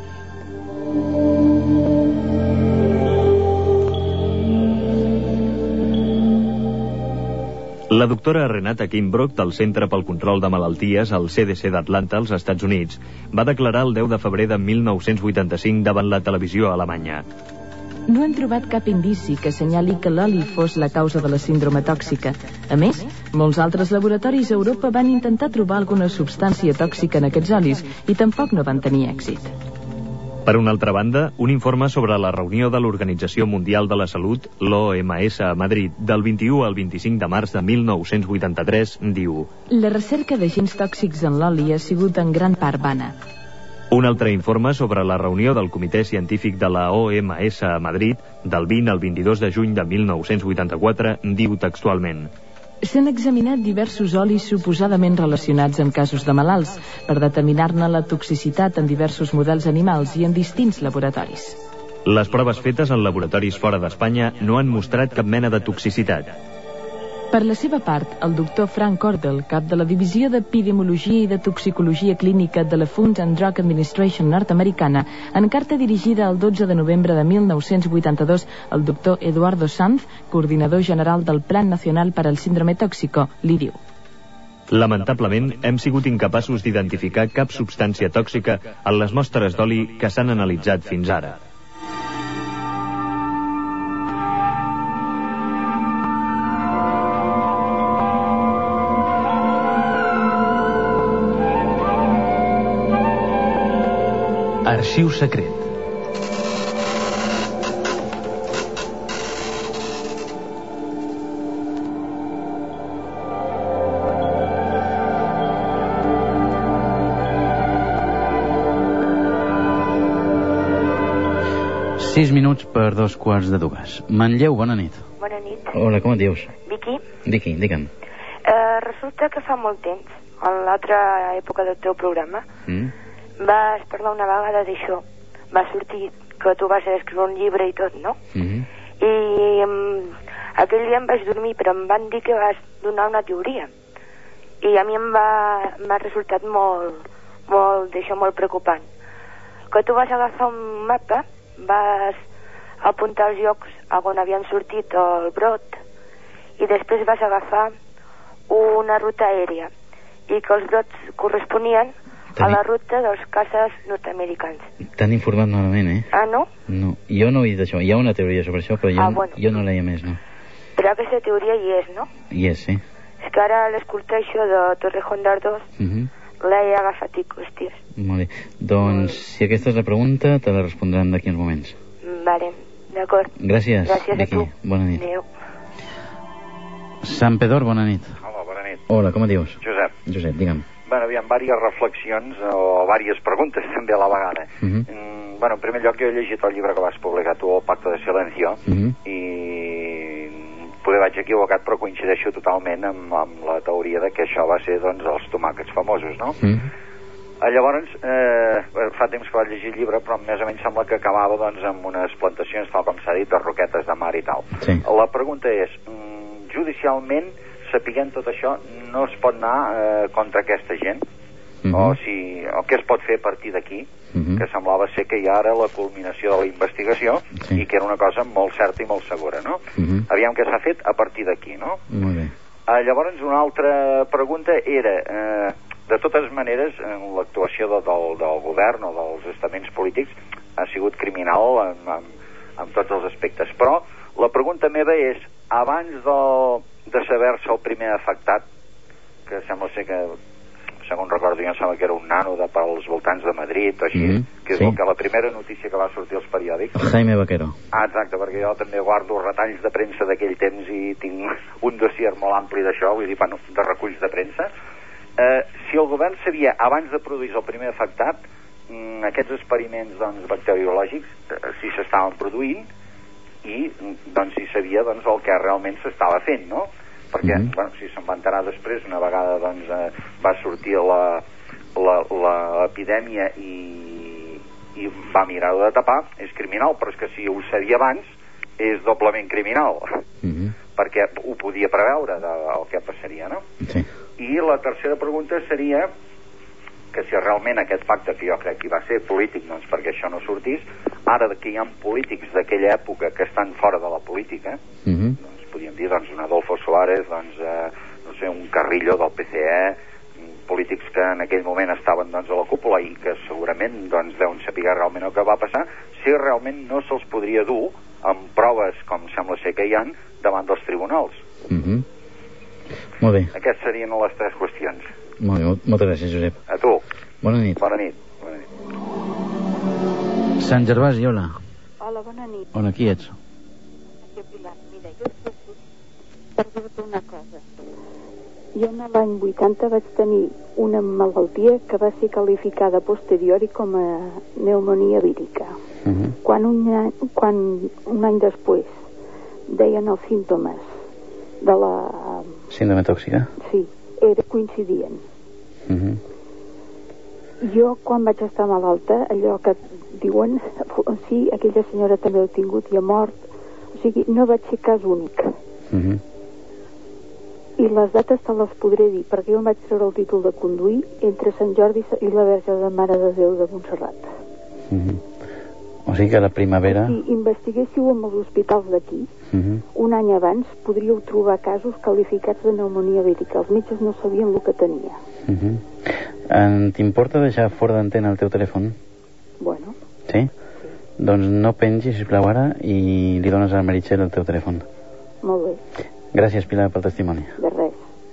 La doctora Renata Kimbrough, del Centre pel Control de Malalties al C D C d'Atlanta, als Estats Units, va declarar el deu de febrer de mil nou-cents vuitanta-cinc davant la televisió alemanya. No hem trobat cap indici que assenyali que l'oli fos la causa de la síndrome tòxica. A més, molts altres laboratoris a Europa van intentar trobar alguna substància tòxica en aquests olis i tampoc no van tenir èxit. Per una altra banda, un informe sobre la reunió de l'Organització Mundial de la Salut, l'O M S a Madrid, del vint-i-u al vint-i-cinc de març de mil nou-cents vuitanta-tres, diu: La recerca d'agents tòxics en l'oli ha sigut en gran part vana. Un altre informe sobre la reunió del Comitè Científic de la O M S a Madrid, del vint al vint-i-dos de juny de mil nou-cents vuitanta-quatre, diu textualment: S'han examinat diversos olis suposadament relacionats amb casos de malalts per determinar-ne la toxicitat en diversos models animals i en distints laboratoris. Les proves fetes en laboratoris fora d'Espanya no han mostrat cap mena de toxicitat. Per la seva part, el doctor Frank Cordell, cap de la Divisió d'Epidemiologia i de Toxicologia Clínica de la Food and Drug Administration nord-americana, en carta dirigida el dotze de novembre de mil nou-cents vuitanta-dos al doctor Eduardo Sanz, coordinador general del Plan Nacional per al Síndrome Tóxico, li diu: Lamentablement, hem sigut incapaços d'identificar cap substància tòxica en les mostres d'oli que s'han analitzat fins ara. Arxiu Secret. Sis minuts per dos quarts de dues. Manlleu, bona nit. Bona nit. Hola, com et dius? Vicky. Vicky, digue'm. Uh, resulta que fa molt temps, en l'altra època del teu programa, Mm? vas parlar una vegada d'això. Va sortir que tu vas escriure un llibre i tot, no? Mm-hmm. I um, aquell dia em vaig dormir, però em van dir que vas donar una teoria. I a mi em va m'ha resultat molt, molt, d'això molt preocupant. Que tu vas agafar un mapa, vas apuntar els llocs on havien sortit el brot i després vas agafar una ruta aèria i que els brots corresponien a la ruta dels caces nord-americans. T'han informat malament, eh? Ah, no? No, jo no he dit això. Hi ha una teoria sobre això, però jo, ah, bueno. jo no leia més, no. Però aquesta teoria hi és, no? Hi és, sí. És que ara l'escoltar això de Torrejón d'Ardoz Uh-huh. l'he agafat i hòsties. Molt bé. Doncs, si aquesta és la pregunta, te la respondran d'aquí uns moments. Vale, d'acord. Gràcies, Gràcies Vicky. a tu. Bona nit. Adéu. Sant Pedor, bona nit. Hola, bona nit. Hola, com et dius? Josep. Josep, digue'm. Bueno, hi ha diverses reflexions o diverses preguntes també a la vegada. Uh -huh. mm, bueno, en primer lloc, jo he llegit el llibre que vas publicar tu, El pacte de silencio, uh -huh. i poder vaig equivocat, però coincideixo totalment amb, amb la teoria de que això va ser, doncs, els tomàquets famosos, no? Uh -huh. Llavors, eh, fa temps que vaig llegir el llibre, però més o menys sembla que acabava, doncs, amb unes plantacions, tal com s'ha dit, de roquetes de mar i tal. Sí. La pregunta és, mm, judicialment, sapiguent tot això, no es pot anar eh, contra aquesta gent? Uh -huh. o, si, o què es pot fer a partir d'aquí? Uh -huh. Que semblava ser que hi ha ara la culminació de la investigació, sí. I que era una cosa molt certa i molt segura, no? Uh -huh. Aviam què s'ha fet a partir d'aquí, no? Molt bé. Eh, llavors, una altra pregunta era... Eh, de totes maneres, l'actuació de, del, del govern o dels estaments polítics ha sigut criminal en, en, en tots els aspectes. Però la pregunta meva és, abans de, de saber-se el primer afectat, que sembla ser que, segons recordo, jo em sembla que era un nano de pels voltants de Madrid o així, mm -hmm. que és sí. que la primera notícia que va sortir als periòdics... Jaime Vaquero. Ah, exacte, perquè jo també guardo retalls de premsa d'aquell temps i tinc un dossier molt ampli d'això, vull dir, bueno, de reculls de premsa. Eh, si el govern sabia, abans de produir el primer afectat, mm, aquests experiments, doncs, bacteriològics, eh, si s'estaven produint, i, doncs, si sabia, doncs, el que realment s'estava fent, no? Perquè, mm-hmm. bueno, si se'n va enterar després, una vegada, doncs, eh, va sortir la, la, l'epidèmia i, i va mirar-ho de tapar, és criminal, però és que si ho sabia abans, és doblement criminal, mm-hmm. perquè ho podia preveure del que passaria, no? Sí. I la tercera pregunta seria que si realment aquest pacte, que jo crec que va ser polític, doncs perquè això no sortís, ara que hi ha polítics d'aquella època que estan fora de la política, uh-huh. doncs podríem dir, doncs, un Adolfo Suárez, doncs, eh, no sé, un Carrillo del P C E, polítics que en aquell moment estaven, doncs, a la cúpula i que segurament, doncs, deuen saber realment el que va passar, si realment no se'ls podria dur amb proves, com sembla ser que hi ha, davant dels tribunals. Uh-huh. Molt bé. Aquestes serien les tres qüestions. Molt bé, moltes gràcies, Josep. A tu. Bona nit. Bona nit. Bona nit. Sant Gervasi, hola. Hola, bona nit. On, qui ets? Mira, jo estic per dir-te una cosa. Jo en l'any vuitanta vaig tenir una malaltia que va ser qualificada a posteriori com a pneumonia vírica. Uh-huh. Quan, un any, quan un any després deien els símptomes de la... síndrome tòxica? Sí, era coincidient. Uh-huh. Jo, quan vaig estar malalta, allò que diuen, sí, aquella senyora també ho ha tingut i ha mort, o sigui, no vaig ser cas únic. Uh-huh. I les dates te les podré dir, perquè jo em vaig treure el títol de conduir entre Sant Jordi i la Verge de Mare de Déu de Montserrat. Uh-huh. O sigui que la primavera... Si investiguéssiu amb els hospitals d'aquí, uh-huh. un any abans podríeu trobar casos qualificats de pneumonia vírica. Els metges no sabien el que tenia. Uh-huh. T'importa deixar fora d'antena el teu telèfon? Bueno. Sí? Sí? Doncs no pengis, sisplau, ara, i li dones a Meritxell el teu telèfon. Molt bé. Gràcies, Pilar, pel testimoni. De res.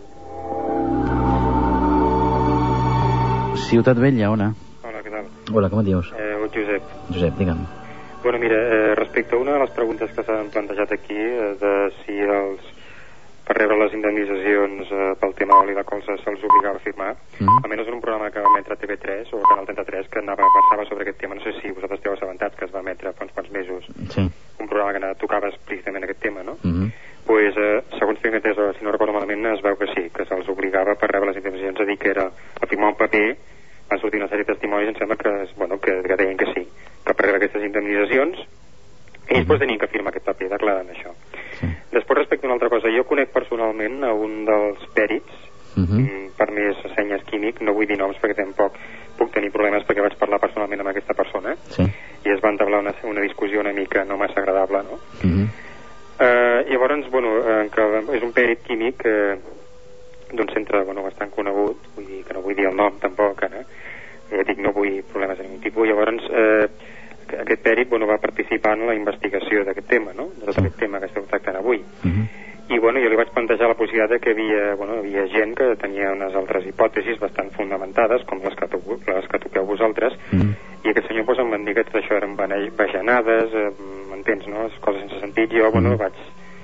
Ciutat Vella, hola. Hola, què tal? Hola, com et dius? Eh, Josep. Josep, digue'm. Bueno, mira, eh, respecte a una de les preguntes que s'han plantejat aquí, eh, de si els, per rebre les indemnitzacions eh, pel tema d'oli de colza se'ls obligava a firmar, mm. almenys en un programa que va emetre T V tres o Canal trenta-tres que anava, versava sobre aquest tema, no sé si vosaltres esteu assabentats, que es va emetre fa uns quants mesos, sí. un programa que tocava explícitament aquest tema, no? Mm-hmm. Pues, eh, segons tinc entès, si no recordo malament, es veu que sí, que se'ls obligava per rebre les indemnitzacions a dir que era a firmar un paper. Van sortir una sèrie de testimonis, em sembla que, bueno, que, que deien que sí, que per rebre aquestes indemnitzacions ells uh-huh. pues, tenien que firmar aquest paper declarant això. Sí. Després, respecte a una altra cosa, jo conec personalment a un dels pèrits, uh-huh. per més senyes químic, no vull dir noms perquè tampoc puc tenir problemes perquè vaig parlar personalment amb aquesta persona, sí. i es va entablar una, una discussió una mica no massa agradable, no? Uh-huh. Uh, llavors, bueno, uh, que és un pèrit químic uh, d'un centre, bueno, bastant conegut, vull dir que no vull dir el nom tampoc, ara, eh, dic no vull problemes de ningú tipus. Llavors, eh, aquest pèrit, bueno, va participar en la investigació d'aquest tema, no? De tot aquest tema que esteu tractant avui. Uh-huh. I, bueno, jo li vaig plantejar la possibilitat de que hi havia, bueno, hi havia gent que tenia unes altres hipòtesis bastant fundamentades, com les que, to les que toqueu vosaltres, uh-huh. i aquest senyor, pues, em van dir que tot això eren bajanades, eh, m'entens, no? Coses sense sentit. Jo, bueno, uh-huh. vaig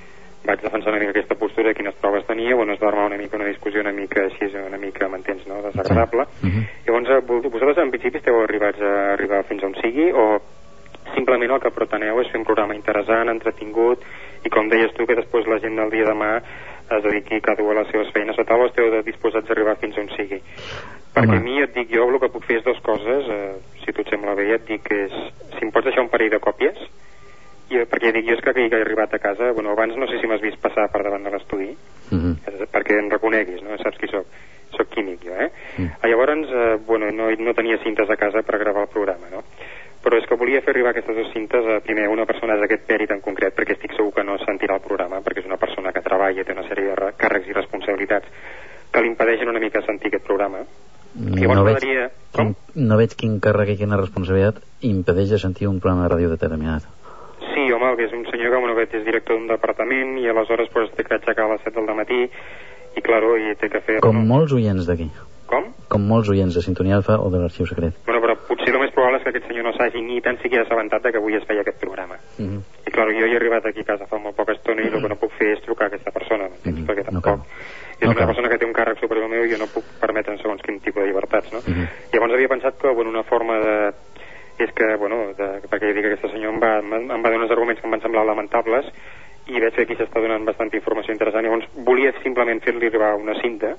vaig defensar una mica aquesta postura, quines proves tenia, bueno, es va armar una mica una discussió una mica així, una mica, m'entens, no?, desagradable. Sí. Uh-huh. Llavors, vosaltres en principi esteu arribats a arribar fins on sigui, o simplement el que preteneu és fer un programa interessant, entretingut, i com deies tu, que després la gent del dia de demà es dediqui cada un a les seves feines o tal, o esteu disposats a arribar fins on sigui? Perquè a mi, et dic, jo el que puc fer és dues coses, eh, si tu et sembla bé, et dic, és si em pots deixar un parell de còpies, i, perquè dic, jo és que he arribat a casa, bueno, abans no sé si m'has vist passar per davant de l'estudi, mm-hmm. perquè em reconeguis, no? Saps qui soc? Soc químic, jo, eh? Mm. Llavors, eh, bueno, no, no tenia cintes a casa per gravar el programa, no? Però és que volia fer arribar aquestes dues cintes a, primer, una persona d'aquest pèrit en concret, perquè estic segur que no sentirà el programa, perquè és una persona que treballa, té una sèrie de càrrecs i responsabilitats que li impedeixen una mica sentir aquest programa. No veig, quin, no veig quin càrrec i quina responsabilitat impedeix sentir un programa de ràdio determinat. Sí, home, que és un senyor que, bueno, que és director d'un departament i aleshores pues, té que aixecar a les set del matí i, claro, i té que fer... Com no? Molts oients d'aquí. Com? Com molts oients de Sintonia Alfa o de l'Arxiu Secret. Bueno, però potser el més probable és que aquest senyor no s'hagi ni tan siquiera assabentat que avui es feia aquest programa. Mm-hmm. I, claro, jo he arribat aquí a casa fa molt poca estona i el que no puc fer és trucar a aquesta persona, mm-hmm. perquè tampoc... No és no una cal. persona que té un càrrec superior meu i jo no puc permetre'n segons quin tipus de llibertats, no? Mm-hmm. Llavors havia pensat que, bueno, una forma de... és que, bueno, de, perquè jo dic que aquesta senyor em va, em va donar uns arguments que em van semblar lamentables i veig que aquí s'està donant bastanta informació interessant. Llavors volia simplement fer-li arribar una cinta,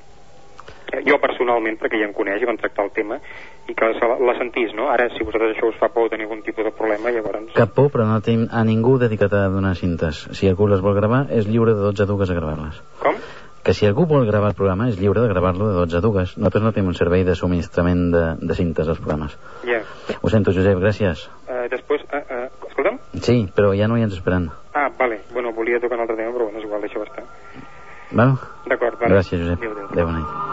jo personalment, perquè ja em coneix i vam tractar el tema, i que la, la sentís, no? Ara, si vosaltres això us fa por o teniu algun tipus de problema, llavors... Cap por, però no tenim a ningú dedicat a donar cintes. Si algú les vol gravar, és lliure de dotze a dues a gravar-les. Com? Que si algú vol gravar el programa és lliure de gravar-lo de dotze a dues. Nosaltres no tenim un servei de subministrament de, de cintes als programes. Ja. Yeah. Ho sento, Josep, gràcies. Uh, després, uh, uh, escolta'm? Sí, però ja no hi ens esperant. Ah, vale. Bueno, volia tocar un altre tema, però bueno, és igual, deixa-ho estar. Val? D'acord, vale. Gràcies, Josep. Adéu, adéu. Adéu, bona nit.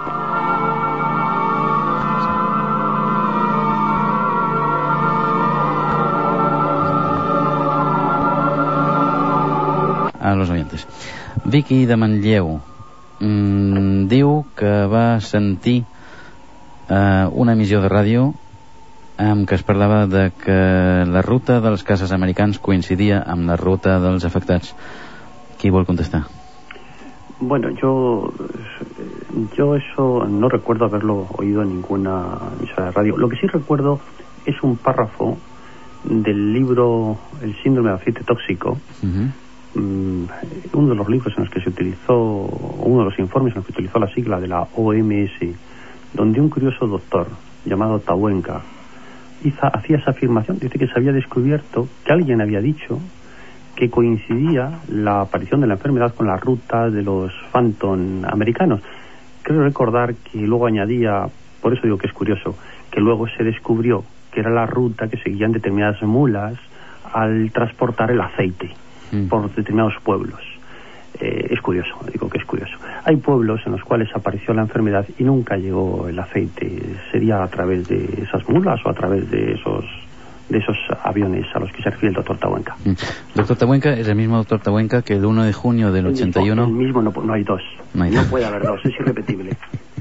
A los oyentes. Vicky de Manlleu mm, diu que va sentir eh, una emissió de ràdio en què es parlava de que la ruta dels caças americans coincidia amb la ruta dels afectats. Qui vol contestar? Bueno, yo yo eso no recuerdo haberlo oído en ninguna emisora de radio. Lo que sí recuerdo es un párrafo del libro El síndrome de aceite tóxico. Uh-huh. Uno de los libros en los que se utilizó, uno de los informes en los que utilizó la sigla de la O M S, donde un curioso doctor llamado Tawenka hizo, hacía esa afirmación. Dice que se había descubierto, que alguien había dicho que coincidía la aparición de la enfermedad con la ruta de los Phantom americanos. Creo recordar que luego añadía, por eso digo que es curioso, que luego se descubrió que era la ruta que seguían determinadas mulas al transportar el aceite por determinados pueblos. Eh, es curioso, digo que es curioso. Hay pueblos en los cuales apareció la enfermedad y nunca llegó el aceite. ¿Sería a través de esas mulas o a través de esos de esos aviones a los que se refiere el doctor Tawenka? Mm. Doctor Tawenka es el mismo doctor Tawenka que el uno de junio del ochenta y uno... El mismo, no, no hay dos. No, hay no puede haber dos, es irrepetible.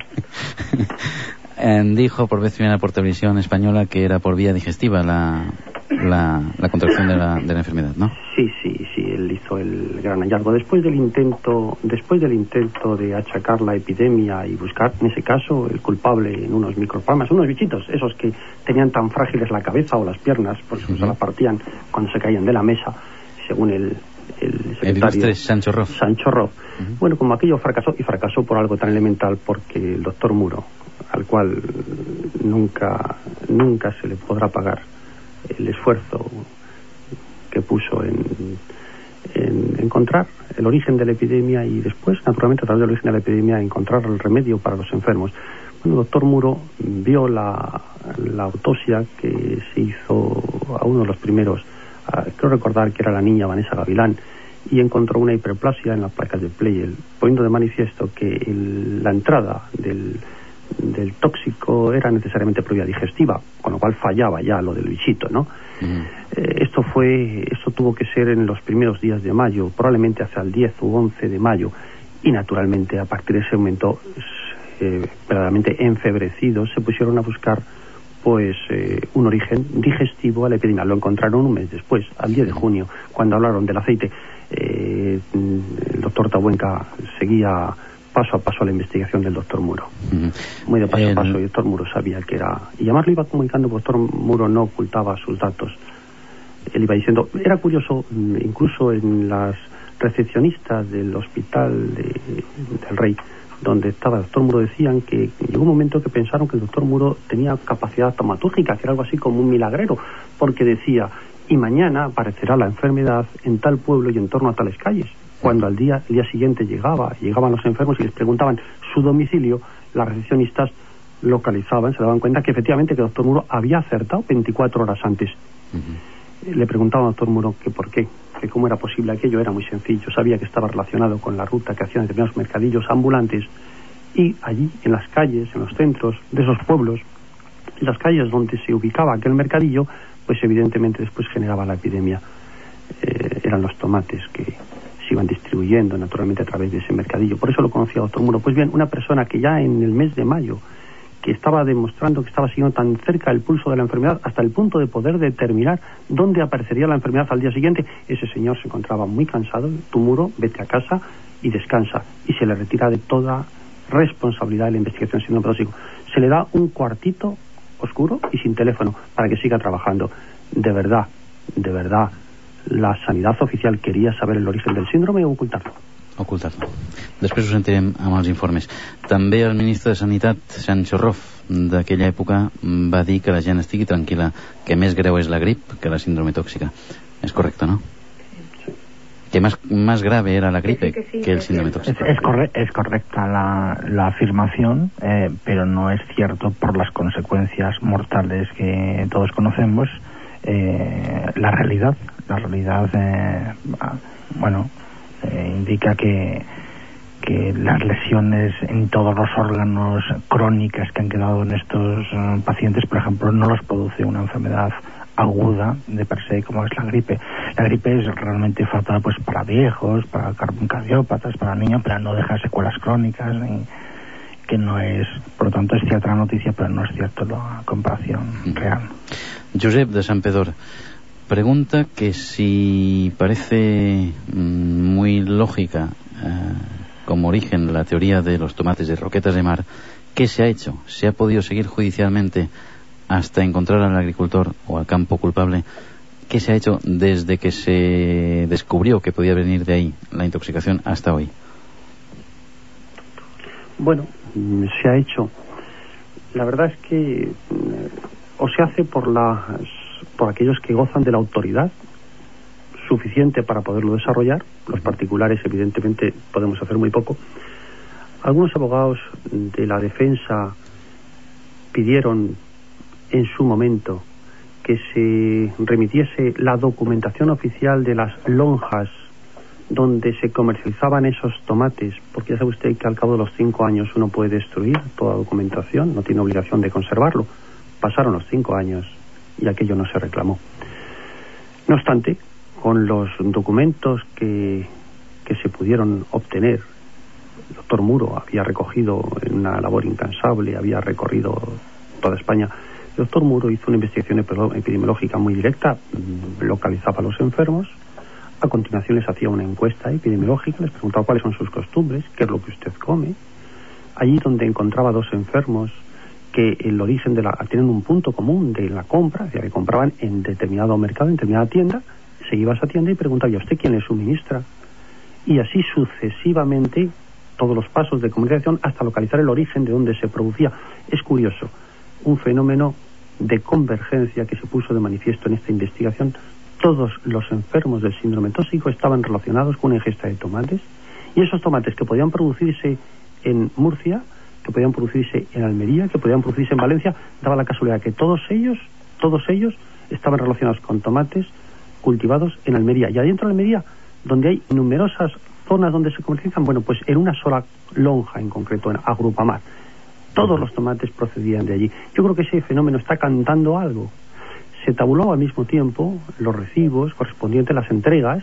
Dijo por vez primera por televisión española que era por vía digestiva la, la, la contracción de la, de la enfermedad, ¿no? Sí, sí, sí, él hizo el gran hallazgo. Después del intento, después del intento de achacar la epidemia y buscar, en ese caso, el culpable en unos micropalmas, unos bichitos, esos que tenían tan frágiles la cabeza o las piernas, por eso uh-huh. se la partían cuando se caían de la mesa, según el, el secretario... El ilustre Sancho Roth. Sancho Roth. Uh-huh. Bueno, como aquello fracasó, y fracasó por algo tan elemental, porque el doctor Muro, al cual nunca nunca se le podrá pagar el esfuerzo que puso en, en encontrar el origen de la epidemia y después, naturalmente, a través del origen de la epidemia, encontrar el remedio para los enfermos. Bueno, el doctor Muro vio la, la autopsia que se hizo a uno de los primeros, a, creo recordar que era la niña Vanessa Gavilán, y encontró una hiperplasia en las placas de Pleyel, poniendo de manifiesto que el, la entrada del del tóxico era necesariamente por vía digestiva, con lo cual fallaba ya lo del bichito, ¿no? Mm. Eh, esto fue, esto tuvo que ser en los primeros días de mayo, probablemente hacia el diez u once de mayo, y naturalmente a partir de ese momento, eh, verdaderamente enfebrecidos, se pusieron a buscar pues eh, un origen digestivo a la epidemia. Lo encontraron un mes después, al diez de junio, cuando hablaron del aceite. Eh, el doctor Tabuenca seguía paso a paso la investigación del doctor Muro. Uh-huh. Muy de paso el... a paso, y el doctor Muro sabía que era... Y además lo iba comunicando, porque el doctor Muro no ocultaba sus datos. Él iba diciendo... Era curioso, incluso en las recepcionistas del hospital de, del Rey, donde estaba el doctor Muro, decían que llegó un momento que pensaron que el doctor Muro tenía capacidad taumatúrgica, que era algo así como un milagrero, porque decía, y mañana aparecerá la enfermedad en tal pueblo y en torno a tales calles. Cuando al día, el día siguiente llegaba, llegaban los enfermos y les preguntaban su domicilio, las recepcionistas localizaban, se daban cuenta que efectivamente que el doctor Muro había acertado veinticuatro horas antes. Uh-huh. Le preguntaban al doctor Muro que por qué, que cómo era posible aquello. Era muy sencillo, sabía que estaba relacionado con la ruta que hacían determinados mercadillos ambulantes, y allí en las calles, en los centros de esos pueblos, en las calles donde se ubicaba aquel mercadillo, pues evidentemente después generaba la epidemia. Eh, eran los tomates que se iban distribuyendo naturalmente a través de ese mercadillo. Por eso lo conocía el doctor Muro. Pues bien, una persona que ya en el mes de mayo, que estaba demostrando que estaba siguiendo tan cerca el pulso de la enfermedad hasta el punto de poder determinar dónde aparecería la enfermedad al día siguiente, ese señor se encontraba muy cansado. Tu Muro, vete a casa y descansa, y se le retira de toda responsabilidad de la investigación síndrome tóxico. Se le da un cuartito oscuro y sin teléfono para que siga trabajando. De verdad, de verdad, la sanidad oficial queria saber el origen del síndrome o ocultar-lo? Ocultar-lo. Després ho sentirem amb els informes. També el ministre de Sanitat, Sancho Roth, d'aquella època, va dir que la gent estigui tranquil·la, que més greu és la grip que la síndrome tòxica. És correcte, no? Sí. Que más, más grave era la gripe que, sí, que el síndrome tóxico. Es, es, corre, es correcta la, la afirmación, eh, pero no es cierto por las consecuencias mortales que todos conocemos. Eh, la realidad, la realidad, eh, bueno, eh, indica que, que las lesiones en todos los órganos crónicas que han quedado en estos uh, pacientes, por ejemplo, no los produce una enfermedad aguda de per se como es la gripe. La gripe es realmente fatal pues para viejos, para cardiópatas, para niños, pero no deja secuelas crónicas, ni, que no es, por lo tanto es cierta la noticia, pero no es cierto la comparación real. Josep de San Pedor pregunta que si parece muy lógica eh, como origen la teoría de los tomates de roquetas de mar, ¿qué se ha hecho? ¿Se ha podido seguir judicialmente hasta encontrar al agricultor o al campo culpable? ¿Qué se ha hecho desde que se descubrió que podía venir de ahí la intoxicación hasta hoy? Bueno, se ha hecho. La verdad es que o se hace por las por aquellos que gozan de la autoridad suficiente para poderlo desarrollar. Los particulares evidentemente podemos hacer muy poco. Algunos abogados de la defensa pidieron en su momento que se remitiese la documentación oficial de las lonjas donde se comercializaban esos tomates, porque ya sabe usted que al cabo de los cinco años uno puede destruir toda documentación, no tiene obligación de conservarlo. Pasaron los cinco años y aquello no se reclamó. No obstante, con los documentos que, que se pudieron obtener, el doctor Muro había recogido en una labor incansable, había recorrido toda España. El doctor Muro hizo una investigación epidemiológica muy directa, localizaba a los enfermos, a continuación les hacía una encuesta epidemiológica, les preguntaba cuáles son sus costumbres, qué es lo que usted come. Allí donde encontraba dos enfermos que el origen de la tienen un punto común de la compra, es decir, que compraban en determinado mercado, en determinada tienda, se iba a esa tienda y preguntaba, ¿y a usted quién le suministra? Y así sucesivamente todos los pasos de comunicación hasta localizar el origen de donde se producía. Es curioso, un fenómeno de convergencia que se puso de manifiesto en esta investigación. Todos los enfermos del síndrome tóxico estaban relacionados con una ingesta de tomates, y esos tomates que podían producirse en Murcia, que podían producirse en Almería, que podían producirse en Valencia, daba la casualidad que todos ellos, todos ellos estaban relacionados con tomates cultivados en Almería. Y adentro de Almería, donde hay numerosas zonas donde se comercializan, bueno, pues en una sola lonja en concreto, en Agrupamar, todos los tomates procedían de allí. Yo creo que ese fenómeno está cantando algo. Se tabuló al mismo tiempo los recibos correspondientes a las entregas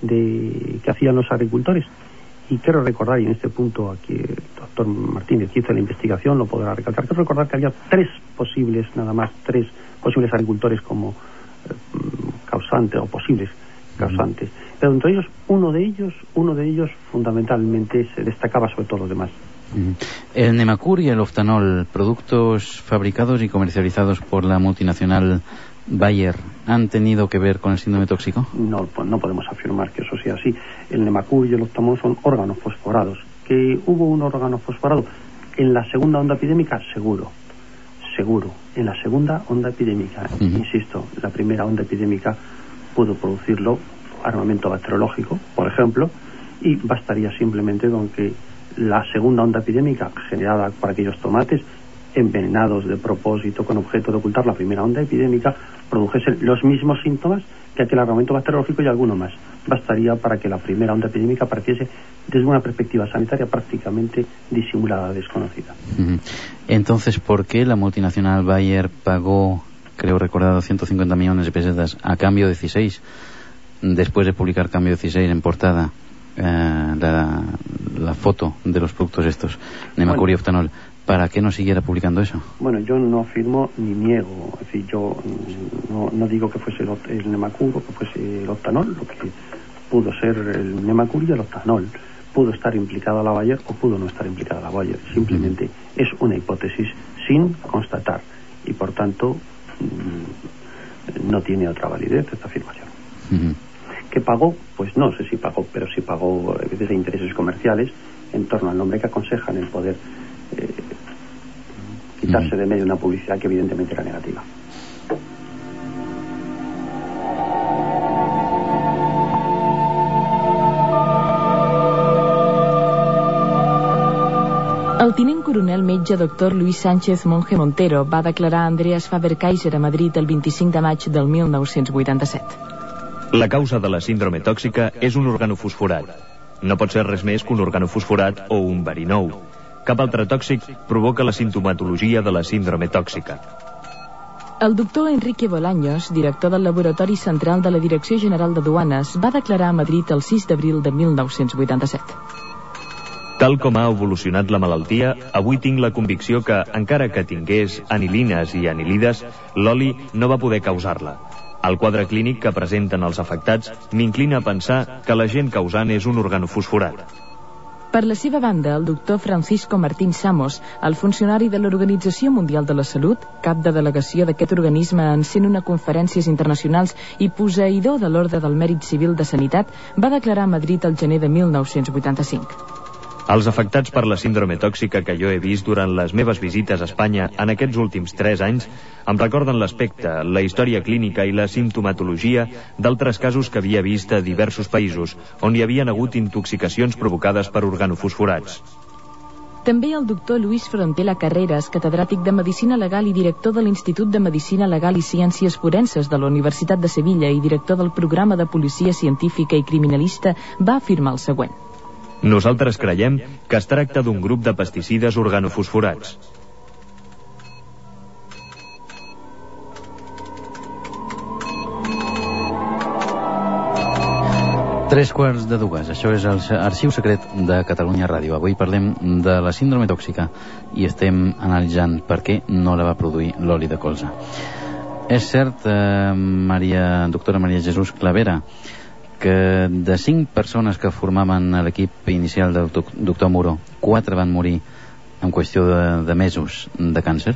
de que hacían los agricultores. Y quiero recordar, y en este punto aquí el doctor Martínez, que hizo la investigación, lo podrá recalcar, quiero recordar que había tres posibles, nada más, tres posibles agricultores como eh, causantes o posibles causantes. Uh-huh. Pero entre ellos, uno de ellos, uno de ellos fundamentalmente se destacaba sobre todos los demás. Uh-huh. El Nemacur y el Oftanol, productos fabricados y comercializados por la multinacional Bayer, ¿han tenido que ver con el síndrome tóxico? No, pues no podemos afirmar que eso sea así. El Nemacur y el Oftanol son órganos fosforados. ¿Que hubo un órgano fosforado en la segunda onda epidémica? Seguro, seguro. En la segunda onda epidémica, uh-huh. insisto, la primera onda epidémica pudo producirlo armamento bacteriológico, por ejemplo, y bastaría simplemente con que la segunda onda epidémica generada por aquellos tomates envenenados de propósito con objeto de ocultar la primera onda epidémica produjese los mismos síntomas que aquel armamento bacteriológico y alguno más. Bastaría para que la primera onda epidémica pareciese desde una perspectiva sanitaria prácticamente disimulada, desconocida. Uh-huh. Entonces, ¿por qué la multinacional Bayer pagó, creo recordar, doscientos cincuenta millones de pesetas a cambio de dieciséis, después de publicar cambio dieciséis en portada eh, la, la foto de los productos estos, Nemacur y Oftanol? ¿Para qué no siguiera publicando eso? Bueno, yo no afirmo ni niego. Es decir, yo no, no digo que fuese el, el Nemacur o que fuese el Oftanol. Lo que pudo ser el Nemacur y el Oftanol. Pudo estar implicada la Bayer o pudo no estar implicada la Bayer. Simplemente uh-huh. es una hipótesis sin constatar. Y por tanto, mmm, no tiene otra validez esta afirmación. Uh-huh. ¿Qué pagó? Pues no sé si pagó, pero sí pagó desde intereses comerciales en torno al nombre que aconsejan el poder Eh, quitarse de medio una publicidad que evidentemente era negativa. El tinent coronel metge doctor Luis Sánchez Monje Montero va declarar a Andreas Faber-Kaiser a Madrid el vint-i-cinc de maig del mil nou-cents vuitanta-set. La causa de la síndrome tòxica és un organofosforat. No pot ser res més que un organofosforat o un verí nou. Cap altre tòxic provoca la sintomatologia de la síndrome tòxica. El doctor Enrique Bolaños, director del Laboratori Central de la Direcció General de Duanes, va declarar a Madrid el sis d'abril de mil nou-cents vuitanta-set. Tal com ha evolucionat la malaltia, avui tinc la convicció que, encara que tingués anilines i anilides, l'oli no va poder causar-la. El quadre clínic que presenten els afectats m'inclina a pensar que l'agent causant és un organofosforat. Per la seva banda, el doctor Francisco Martín Samos, el funcionari de l'Organització Mundial de la Salut, cap de delegació d'aquest organisme en cent una conferències internacionals i posseïdor de l'Ordre del Mèrit Civil de Sanitat, va declarar a Madrid el gener de mil nou-cents vuitanta-cinc. Els afectats per la síndrome tòxica que jo he vist durant les meves visites a Espanya en aquests últims tres anys em recorden l'aspecte, la història clínica i la sintomatologia d'altres casos que havia vist a diversos països on hi havien hagut intoxicacions provocades per organofosforats. També el doctor Luis Frontela Carreras, catedràtic de Medicina Legal i director de l'Institut de Medicina Legal i Ciències Forenses de la Universitat de Sevilla i director del programa de Policia Científica i Criminalista, va afirmar el següent. Nosaltres creiem que es tracta d'un grup de pesticides organofosforats. Tres quarts de dues. Això és el Arxiu Secret de Catalunya Ràdio. Avui parlem de la síndrome tòxica i estem analitzant per què no la va produir l'oli de colza. És cert, eh, Maria, doctora Maria Jesús Clavera, que de cinc persones que formaven l'equip inicial del doctor Muro, quatre van morir en qüestió de, de mesos de càncer?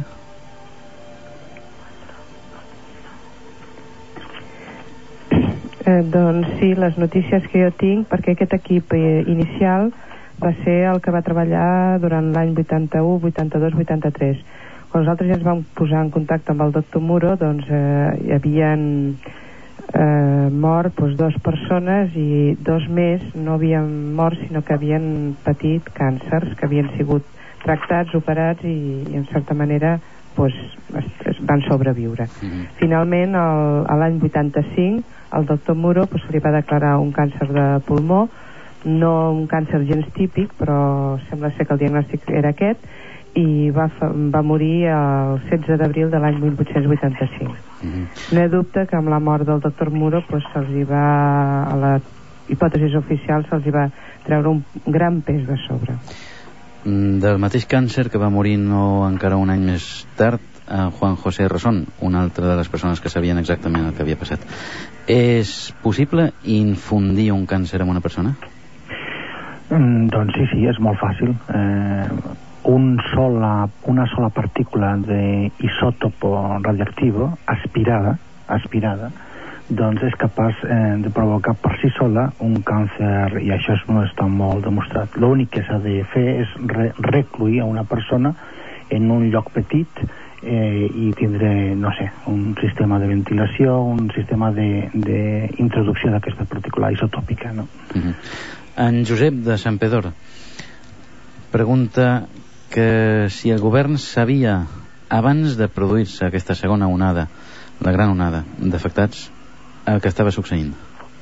Eh, doncs sí, les notícies que jo tinc, perquè aquest equip eh, inicial va ser el que va treballar durant l'any vuitanta-u, vuitanta-dos, vuitanta-tres. Quan nosaltres ja ens vam posar en contacte amb el doctor Muro, doncs eh, hi havien eh, mort doncs, dues persones i dos més no havien mort, sinó que havien patit càncers, que havien sigut tractats, operats i, i en certa manera doncs, es, es van sobreviure. Mm-hmm. Finalment, el, a l'any vuitanta-cinc, el doctor Muro doncs, li va declarar un càncer de pulmó, no un càncer gens típic, però sembla ser que el diagnòstic era aquest, i va, va morir el setze d'abril de l'any divuit vuitanta-cinc. Mm-hmm. No hi ha dubte que amb la mort del doctor Muro doncs, se'ls hi va, a la hipòtesi oficial se'ls hi va treure un gran pes de sobre. Del mateix càncer que va morir no encara un any més tard a Juan José Rosón, una altra de les persones que sabien exactament el que havia passat. És possible infundir un càncer en una persona? Mm, doncs sí, sí, és molt fàcil. Eh, un sola, una sola partícula d'isòtopo radioactivo aspirada, aspirada, doncs és capaç eh, de provocar per si sola un càncer, i això no està molt demostrat. L'únic que s'ha de fer és re recluir a una persona en un lloc petit eh, i tindre, no sé, un sistema de ventilació, un sistema d'introducció d'aquesta partícula isotòpica, no? Uh-huh. En Josep de Sant Pedor pregunta que si el govern sabia abans de produir-se aquesta segona onada, la gran onada d'afectats, el que estava succeint.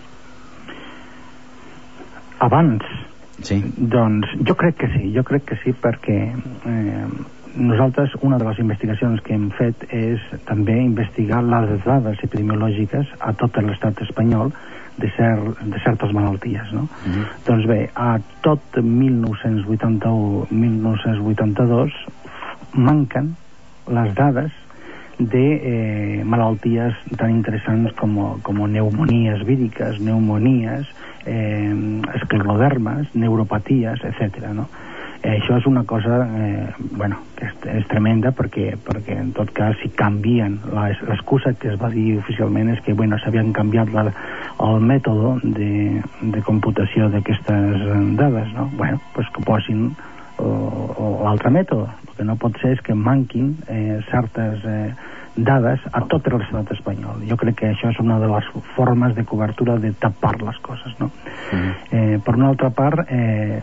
Abans? Sí. Doncs jo crec que sí, jo crec que sí, perquè eh, nosaltres, una de les investigacions que hem fet és també investigar les dades epidemiològiques a tot l'estat espanyol de, cer de certes malalties, no? Mm-hmm. Doncs bé, a tot mil nou-cents vuitanta-u mil nou-cents vuitanta-dos manquen les dades de eh, malalties tan interessants com, com pneumonies víriques, pneumonies, eh, esclerodermes, neuropaties, etcètera, no? Eh, això és una cosa eh, bueno, que és, és tremenda perquè, perquè en tot cas si canvien l'excusa que es va dir oficialment és que bueno, s'havien canviat la, el mètode de, de computació d'aquestes dades, no? Bueno, pues que posin l'altre mètode. El que no pot ser és que manquin eh, certes eh, dades a tot l'estat espanyol. Jo crec que això és una de les formes de cobertura de tapar les coses, no? Mm. Eh, per una altra part eh,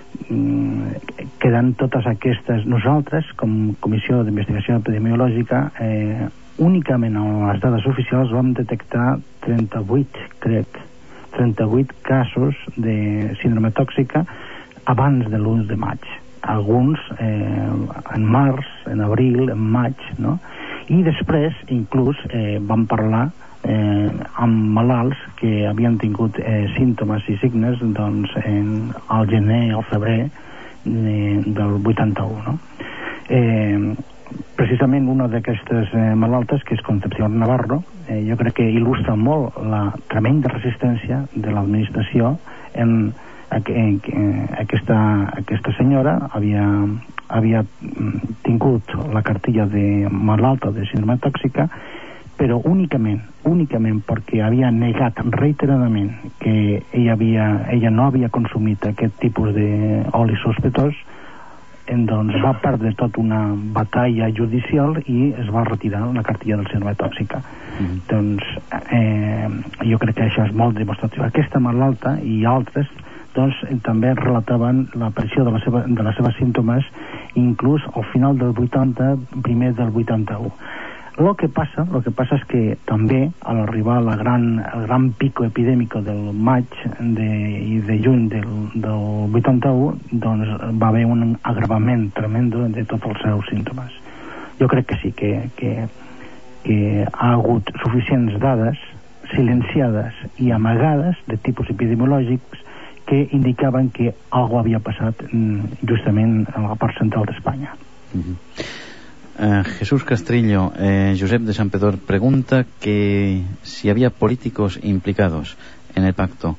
queden totes aquestes, nosaltres com Comissió d'Investigació Epidemiològica eh, únicament en les dades oficials vam detectar trenta-vuit, crec trenta-vuit casos de síndrome tòxica abans de l'u de maig, alguns eh, en març, en abril, en maig, no? I després inclús eh, vam parlar Eh, amb malalts que havien tingut eh, símptomes i signes doncs en el gener o febrer eh, del vuitanta-u, no? Eh, precisament una d'aquestes eh, malaltes, que és Concepción Navarro, eh, jo crec que il·lustra molt la tremenda resistència de l'administració en, en, en, en aquesta, aquesta senyora havia, havia tingut la cartilla de malalta de síndrome tòxica, però únicament, únicament perquè havia negat reiteradament que ella, havia, ella no havia consumit aquest tipus d'oli sospetós, doncs va perdre tota una batalla judicial i es va retirar la cartilla del síndrome tòxica. Mm. Doncs eh, jo crec que això és molt demostratiu. Aquesta malalta i altres doncs també relataven l'aparició de, la seva, de les seves símptomes inclús al final del vuitanta, primer del vuitanta-u. Lo que passa, lo que passa és que també a l'arribar la gran, el gran pico epidèmic del maig de, i de juny del, del vuitanta-u, doncs va haver un agravament tremendo de tots els seus símptomes. Jo crec que sí, que, que, que ha hagut suficients dades silenciades i amagades de tipus epidemiològics que indicaven que alguna havia passat justament a la part central d'Espanya. Mm-hmm. Uh, Jesús Castrillo, eh, Josep de San Pedor pregunta que si había políticos implicados en el pacto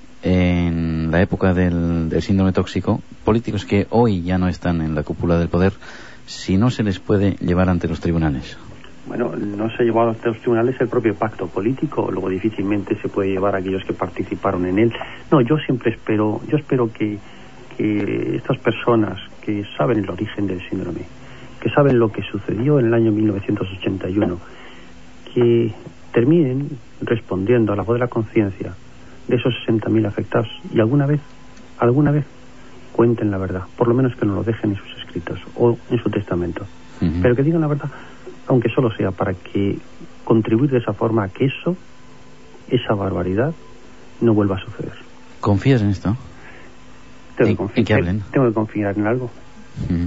en la época del, del síndrome tóxico, políticos que hoy ya no están en la cúpula del poder, si no se les puede llevar ante los tribunales. Bueno, no se ha llevado ante los tribunales el propio pacto político, luego difícilmente se puede llevar a aquellos que participaron en él. No, yo siempre espero, yo espero que, que estas personas que saben el origen del síndrome, que saben lo que sucedió en el año mil novecientos ochenta y uno, que terminen respondiendo a la voz de la conciencia de esos sesenta mil afectados y alguna vez, alguna vez cuenten la verdad, por lo menos que nos lo dejen en sus escritos o en su testamento. Uh-huh. Pero que digan la verdad, aunque solo sea para que contribuir de esa forma a que eso, esa barbaridad, no vuelva a suceder. ¿Confías en esto? Tengo, ¿En, que, confiar, ¿en que hablen? tengo que confiar en algo. Uh-huh.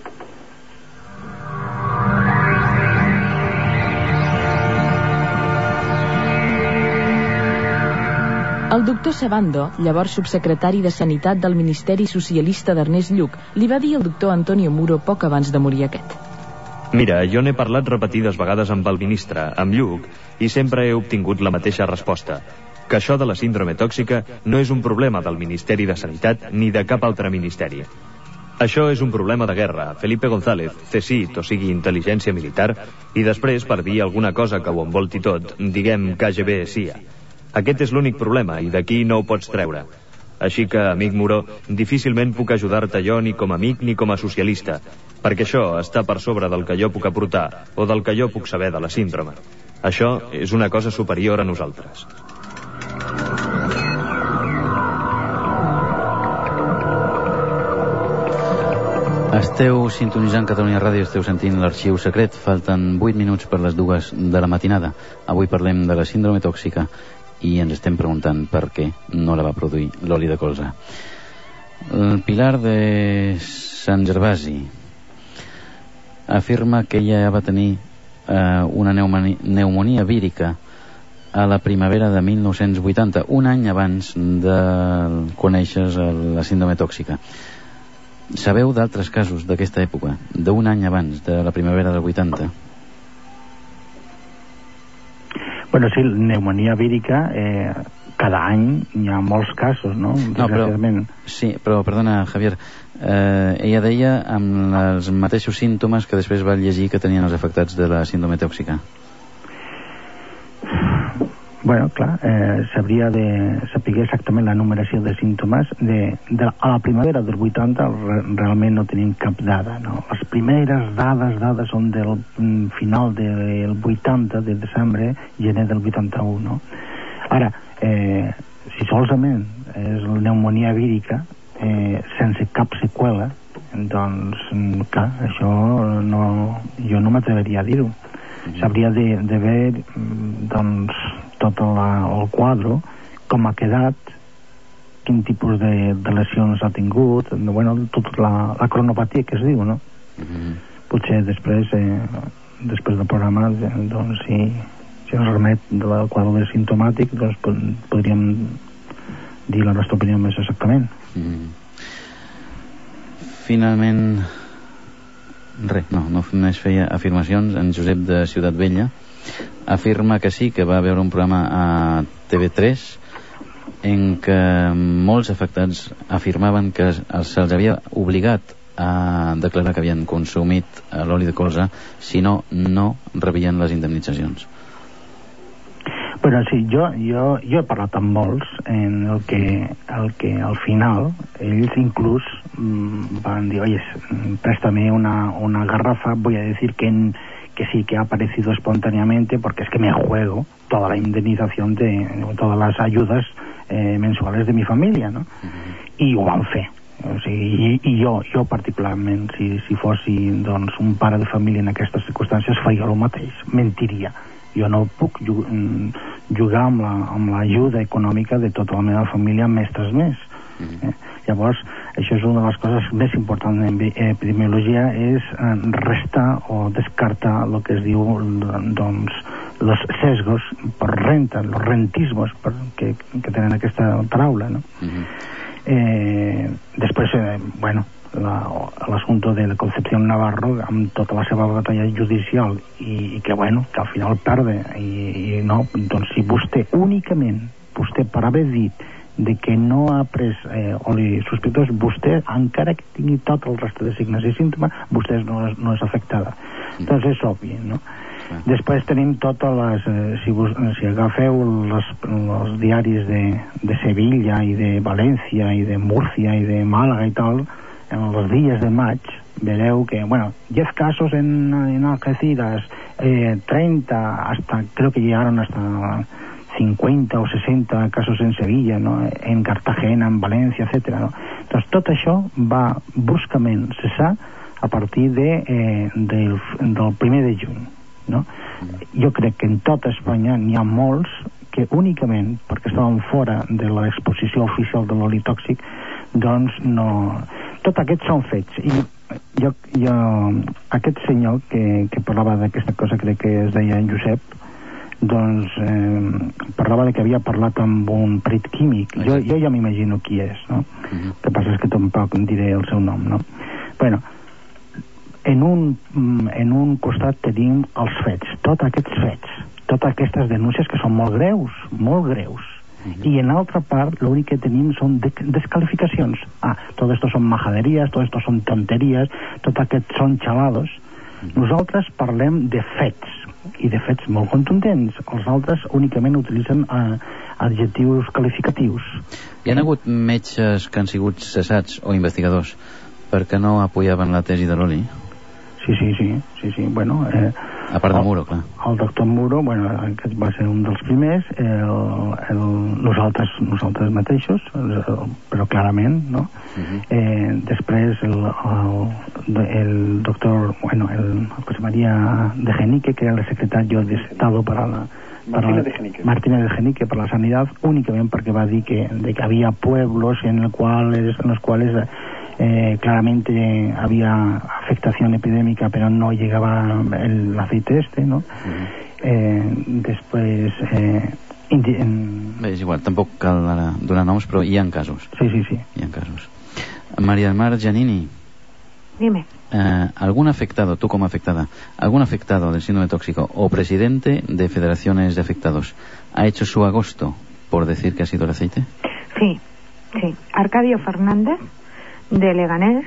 El doctor Sabando, llavors subsecretari de Sanitat del Ministeri Socialista d'Ernest Lluch, li va dir al doctor Antonio Muro poc abans de morir aquest. Mira, jo n'he parlat repetides vegades amb el ministre, amb Lluc, i sempre he obtingut la mateixa resposta, que això de la síndrome tòxica no és un problema del Ministeri de Sanitat ni de cap altre ministeri. Això és un problema de guerra, Felipe González, C S I T, o sigui, intel·ligència militar, i després, per dir alguna cosa que ho envolti tot, diguem K G B S I A. Aquest és l'únic problema, i d'aquí no ho pots treure. Així que, amic Muro, difícilment puc ajudar-te jo ni com a amic ni com a socialista, perquè això està per sobre del que jo puc aportar o del que jo puc saber de la síndrome. Això és una cosa superior a nosaltres. Esteu sintonitzant Catalunya Ràdio, esteu sentint l'Arxiu Secret. Falten vuit minuts per les dues de la matinada. Avui parlem de la síndrome tòxica i ens estem preguntant per què no la va produir l'oli de colza. El Pilar de Sant Gervasi afirma que ella va tenir eh, una pneumònia vírica a la primavera de mil nou-cents vuitanta, un any abans de conèixer la síndrome tòxica. Sabeu d'altres casos d'aquesta època, d'un any abans de la primavera del vuitanta? Bueno, sí, pneumònia vírica, eh, cada any hi ha molts casos, no? No, però, sí, però, perdona, Javier, eh, ella deia amb els mateixos símptomes que després va llegir que tenien els afectats de la síndrome tòxica. Bueno, clar, eh, s'hauria de saber exactament la numeració de símptomes. De, de, a la primavera del vuitanta re, realment no tenim cap dada, no? Les primeres dades, dades són del mm, final del vuitanta, de desembre, gener del vuitanta-u, no? Ara, eh, si solament és la pneumònia vírica, eh, sense cap seqüela, doncs, clar, això no, jo no m'atreveria a dir-ho. S'hauria de, de veure, doncs, tot la, el quadre, com ha quedat, quin tipus de, de lesions ha tingut, bueno, tota la, la cronopatia que es diu, no? Mm-hmm. Potser després, eh, després del programa, doncs, si, si ens remet del quadre simptomàtic, doncs podríem dir la nostra opinió més exactament. Mm-hmm. Finalment... Res, no, no només feia afirmacions. En Josep de Ciutat Vella afirma que sí, que va veure un programa a T V tres en què molts afectats afirmaven que se'ls havia obligat a declarar que havien consumit l'oli de colza, si no, no rebien les indemnitzacions. Però sí, jo, jo, jo he parlat amb molts en el que, el que al final ells inclús mmm, van dir, oye, préstame una, una garrafa, voy a decir que, en, que sí, que ha aparecido espontáneamente porque es que me juego toda la indemnización de todas las ayudas eh, mensuales de mi familia, no? Uh-huh. I ho van fer. O sigui, i, i jo, jo particularment, si, si fossi doncs, un pare de família en aquestes circumstàncies, faria el mateix, mentiria. Jo no puc jugar amb, la, amb l'ajuda econòmica de tota la meva família mes tras mes. Mm-hmm. eh? Llavors, això és una de les coses més importants en epidemiologia, és restar o descartar el que es diu, doncs, los sesgos per renta, los rentismos per, que, que tenen aquesta paraula, no? Mm-hmm. eh, després, eh, bueno, l'assumpte de la Concepción Navarro amb tota la seva batalla judicial i, i que bueno, que al final perde i, i no, doncs si vostè únicament, vostè per haver dit de que no ha pres eh, oli sospitós, vostè encara que tingui tot el reste de signes i símptomes, vostè no és, no és afectada. Doncs és obvi, no? Després tenim totes les, eh, si, vos, si agafeu les, els diaris de, de Sevilla i de València i de Múrcia i de Màlaga i tal, en los días de maig vereu que, bueno, diez casos en, en Algeciras, eh, treinta, hasta, creo que llegaron hasta cincuenta o sesenta casos en Sevilla, ¿no? En Cartagena, en València, etcétera, ¿no? Entonces, tot això va bruscament cessar a partir de, eh, del, del primer de juny, no? Jo crec que en tota Espanya n'hi ha molts que únicament perquè estaven fora de l'exposició oficial de l'oli tòxic, doncs no... Tot aquests són fets. I jo, jo, aquest senyor que, que parlava d'aquesta cosa, crec que es deia en Josep, doncs eh, parlava de que havia parlat amb un perit químic. Jo, jo ja m'imagino qui és, no? Uh-huh. El que passa és que tampoc diré el seu nom, no? Bueno, en un, en un costat tenim els fets, tots aquests fets, totes aquestes denúncies que són molt greus, molt greus. Uh-huh. I en l'altra part l'únic que tenim són de descalificacions. Ah, tot esto són majaderies, tot esto són tonteries, tot aquest són xalados. Uh-huh. Nosaltres parlem de fets, i de fets molt contundents. Els altres únicament utilitzen uh, adjectius qualificatius. Hi ha hagut metges que han sigut cessats o investigadors perquè no apoyaven la tesi de l'oli? Sí, sí, sí, sí, sí. Bueno, eh, a part de Muro, clar. El doctor Muro, bueno, aquest va ser un dels primers, el, el, nosaltres, nosaltres mateixos, però clarament, no? Uh-huh. eh, després el, el, el doctor, bueno, el José María de Genique, que era el secretario de Estado para la Martínez de Genique. Martínez de Genique para la sanidad, únicamente porque va a decir que, de que había pueblos en, el cuales, en los cuales eh, claramente había afectación epidémica, pero no llegaba el aceite este, ¿no? Uh-huh. eh, després... Eh, en... Bé, és igual, tampoc cal ara donar noms, però hi ha casos. Sí, sí, sí. Hi ha casos. María del Mar Giannini. Dime. Eh, ¿Algún afectado, tú como afectada, algún afectado del síndrome tóxico o presidente de federaciones de afectados ha hecho su agosto por decir que ha sido el aceite? Sí, sí. Arcadio Fernández, de Leganés,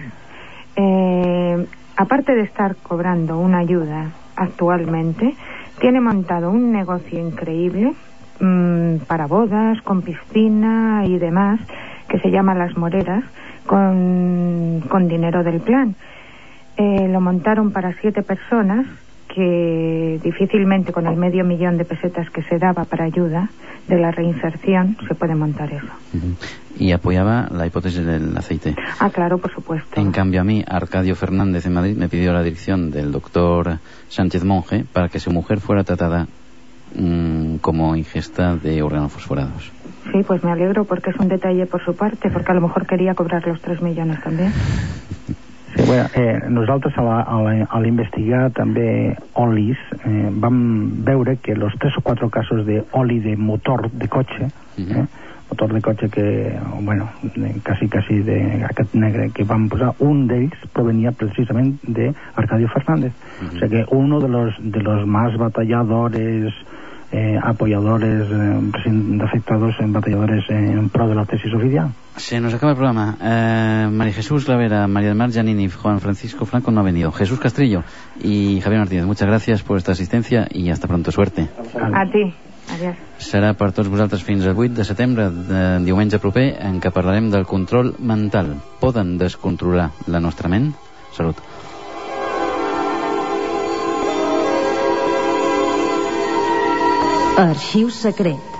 eh, aparte de estar cobrando una ayuda actualmente, tiene montado un negocio increíble mmm, para bodas, con piscina y demás, que se llama Las Moreras, con, con dinero del plan. Eh, lo montaron para siete personas, que difícilmente con el medio millón de pesetas que se daba para ayuda de la reinserción se puede montar eso. Uh-huh. Y apoyaba la hipótesis del aceite. Ah, claro, por supuesto. En cambio a mí, Arcadio Fernández en Madrid me pidió la dirección del doctor Sánchez Monje para que su mujer fuera tratada mmm, como ingesta de organofosforados. Sí, pues me alegro porque es un detalle por su parte, porque a lo mejor quería cobrar los tres millones también. Sí, bueno, eh, nosaltres a l'investigar també olis eh, vam veure que los tres o quatre casos d'oli de motor de cotxe, uh-huh. eh, motor de cotxe que, bueno, quasi, quasi de aquest negre que vam posar, un d'ells provenia precisament de Arcadio Fernández. Uh-huh. O sea que uno de los, de los más batalladores, eh, apoyadores eh, afectados, en batalladores en pro de la tesis oficial. Se nos acaba el programa. Eh, María Jesús Clavera, María del Mar Giannini, Juan Francisco Franco no ha venido. Jesús Castrillo y Javier Martínez, muchas gracias por esta asistencia y hasta pronto. Suerte. A ti. Adiós. Serà per tots vosaltres fins al vuit de setembre, de diumenge proper, en què parlarem del control mental. Poden descontrolar la nostra ment? Salut. Arxiu secret.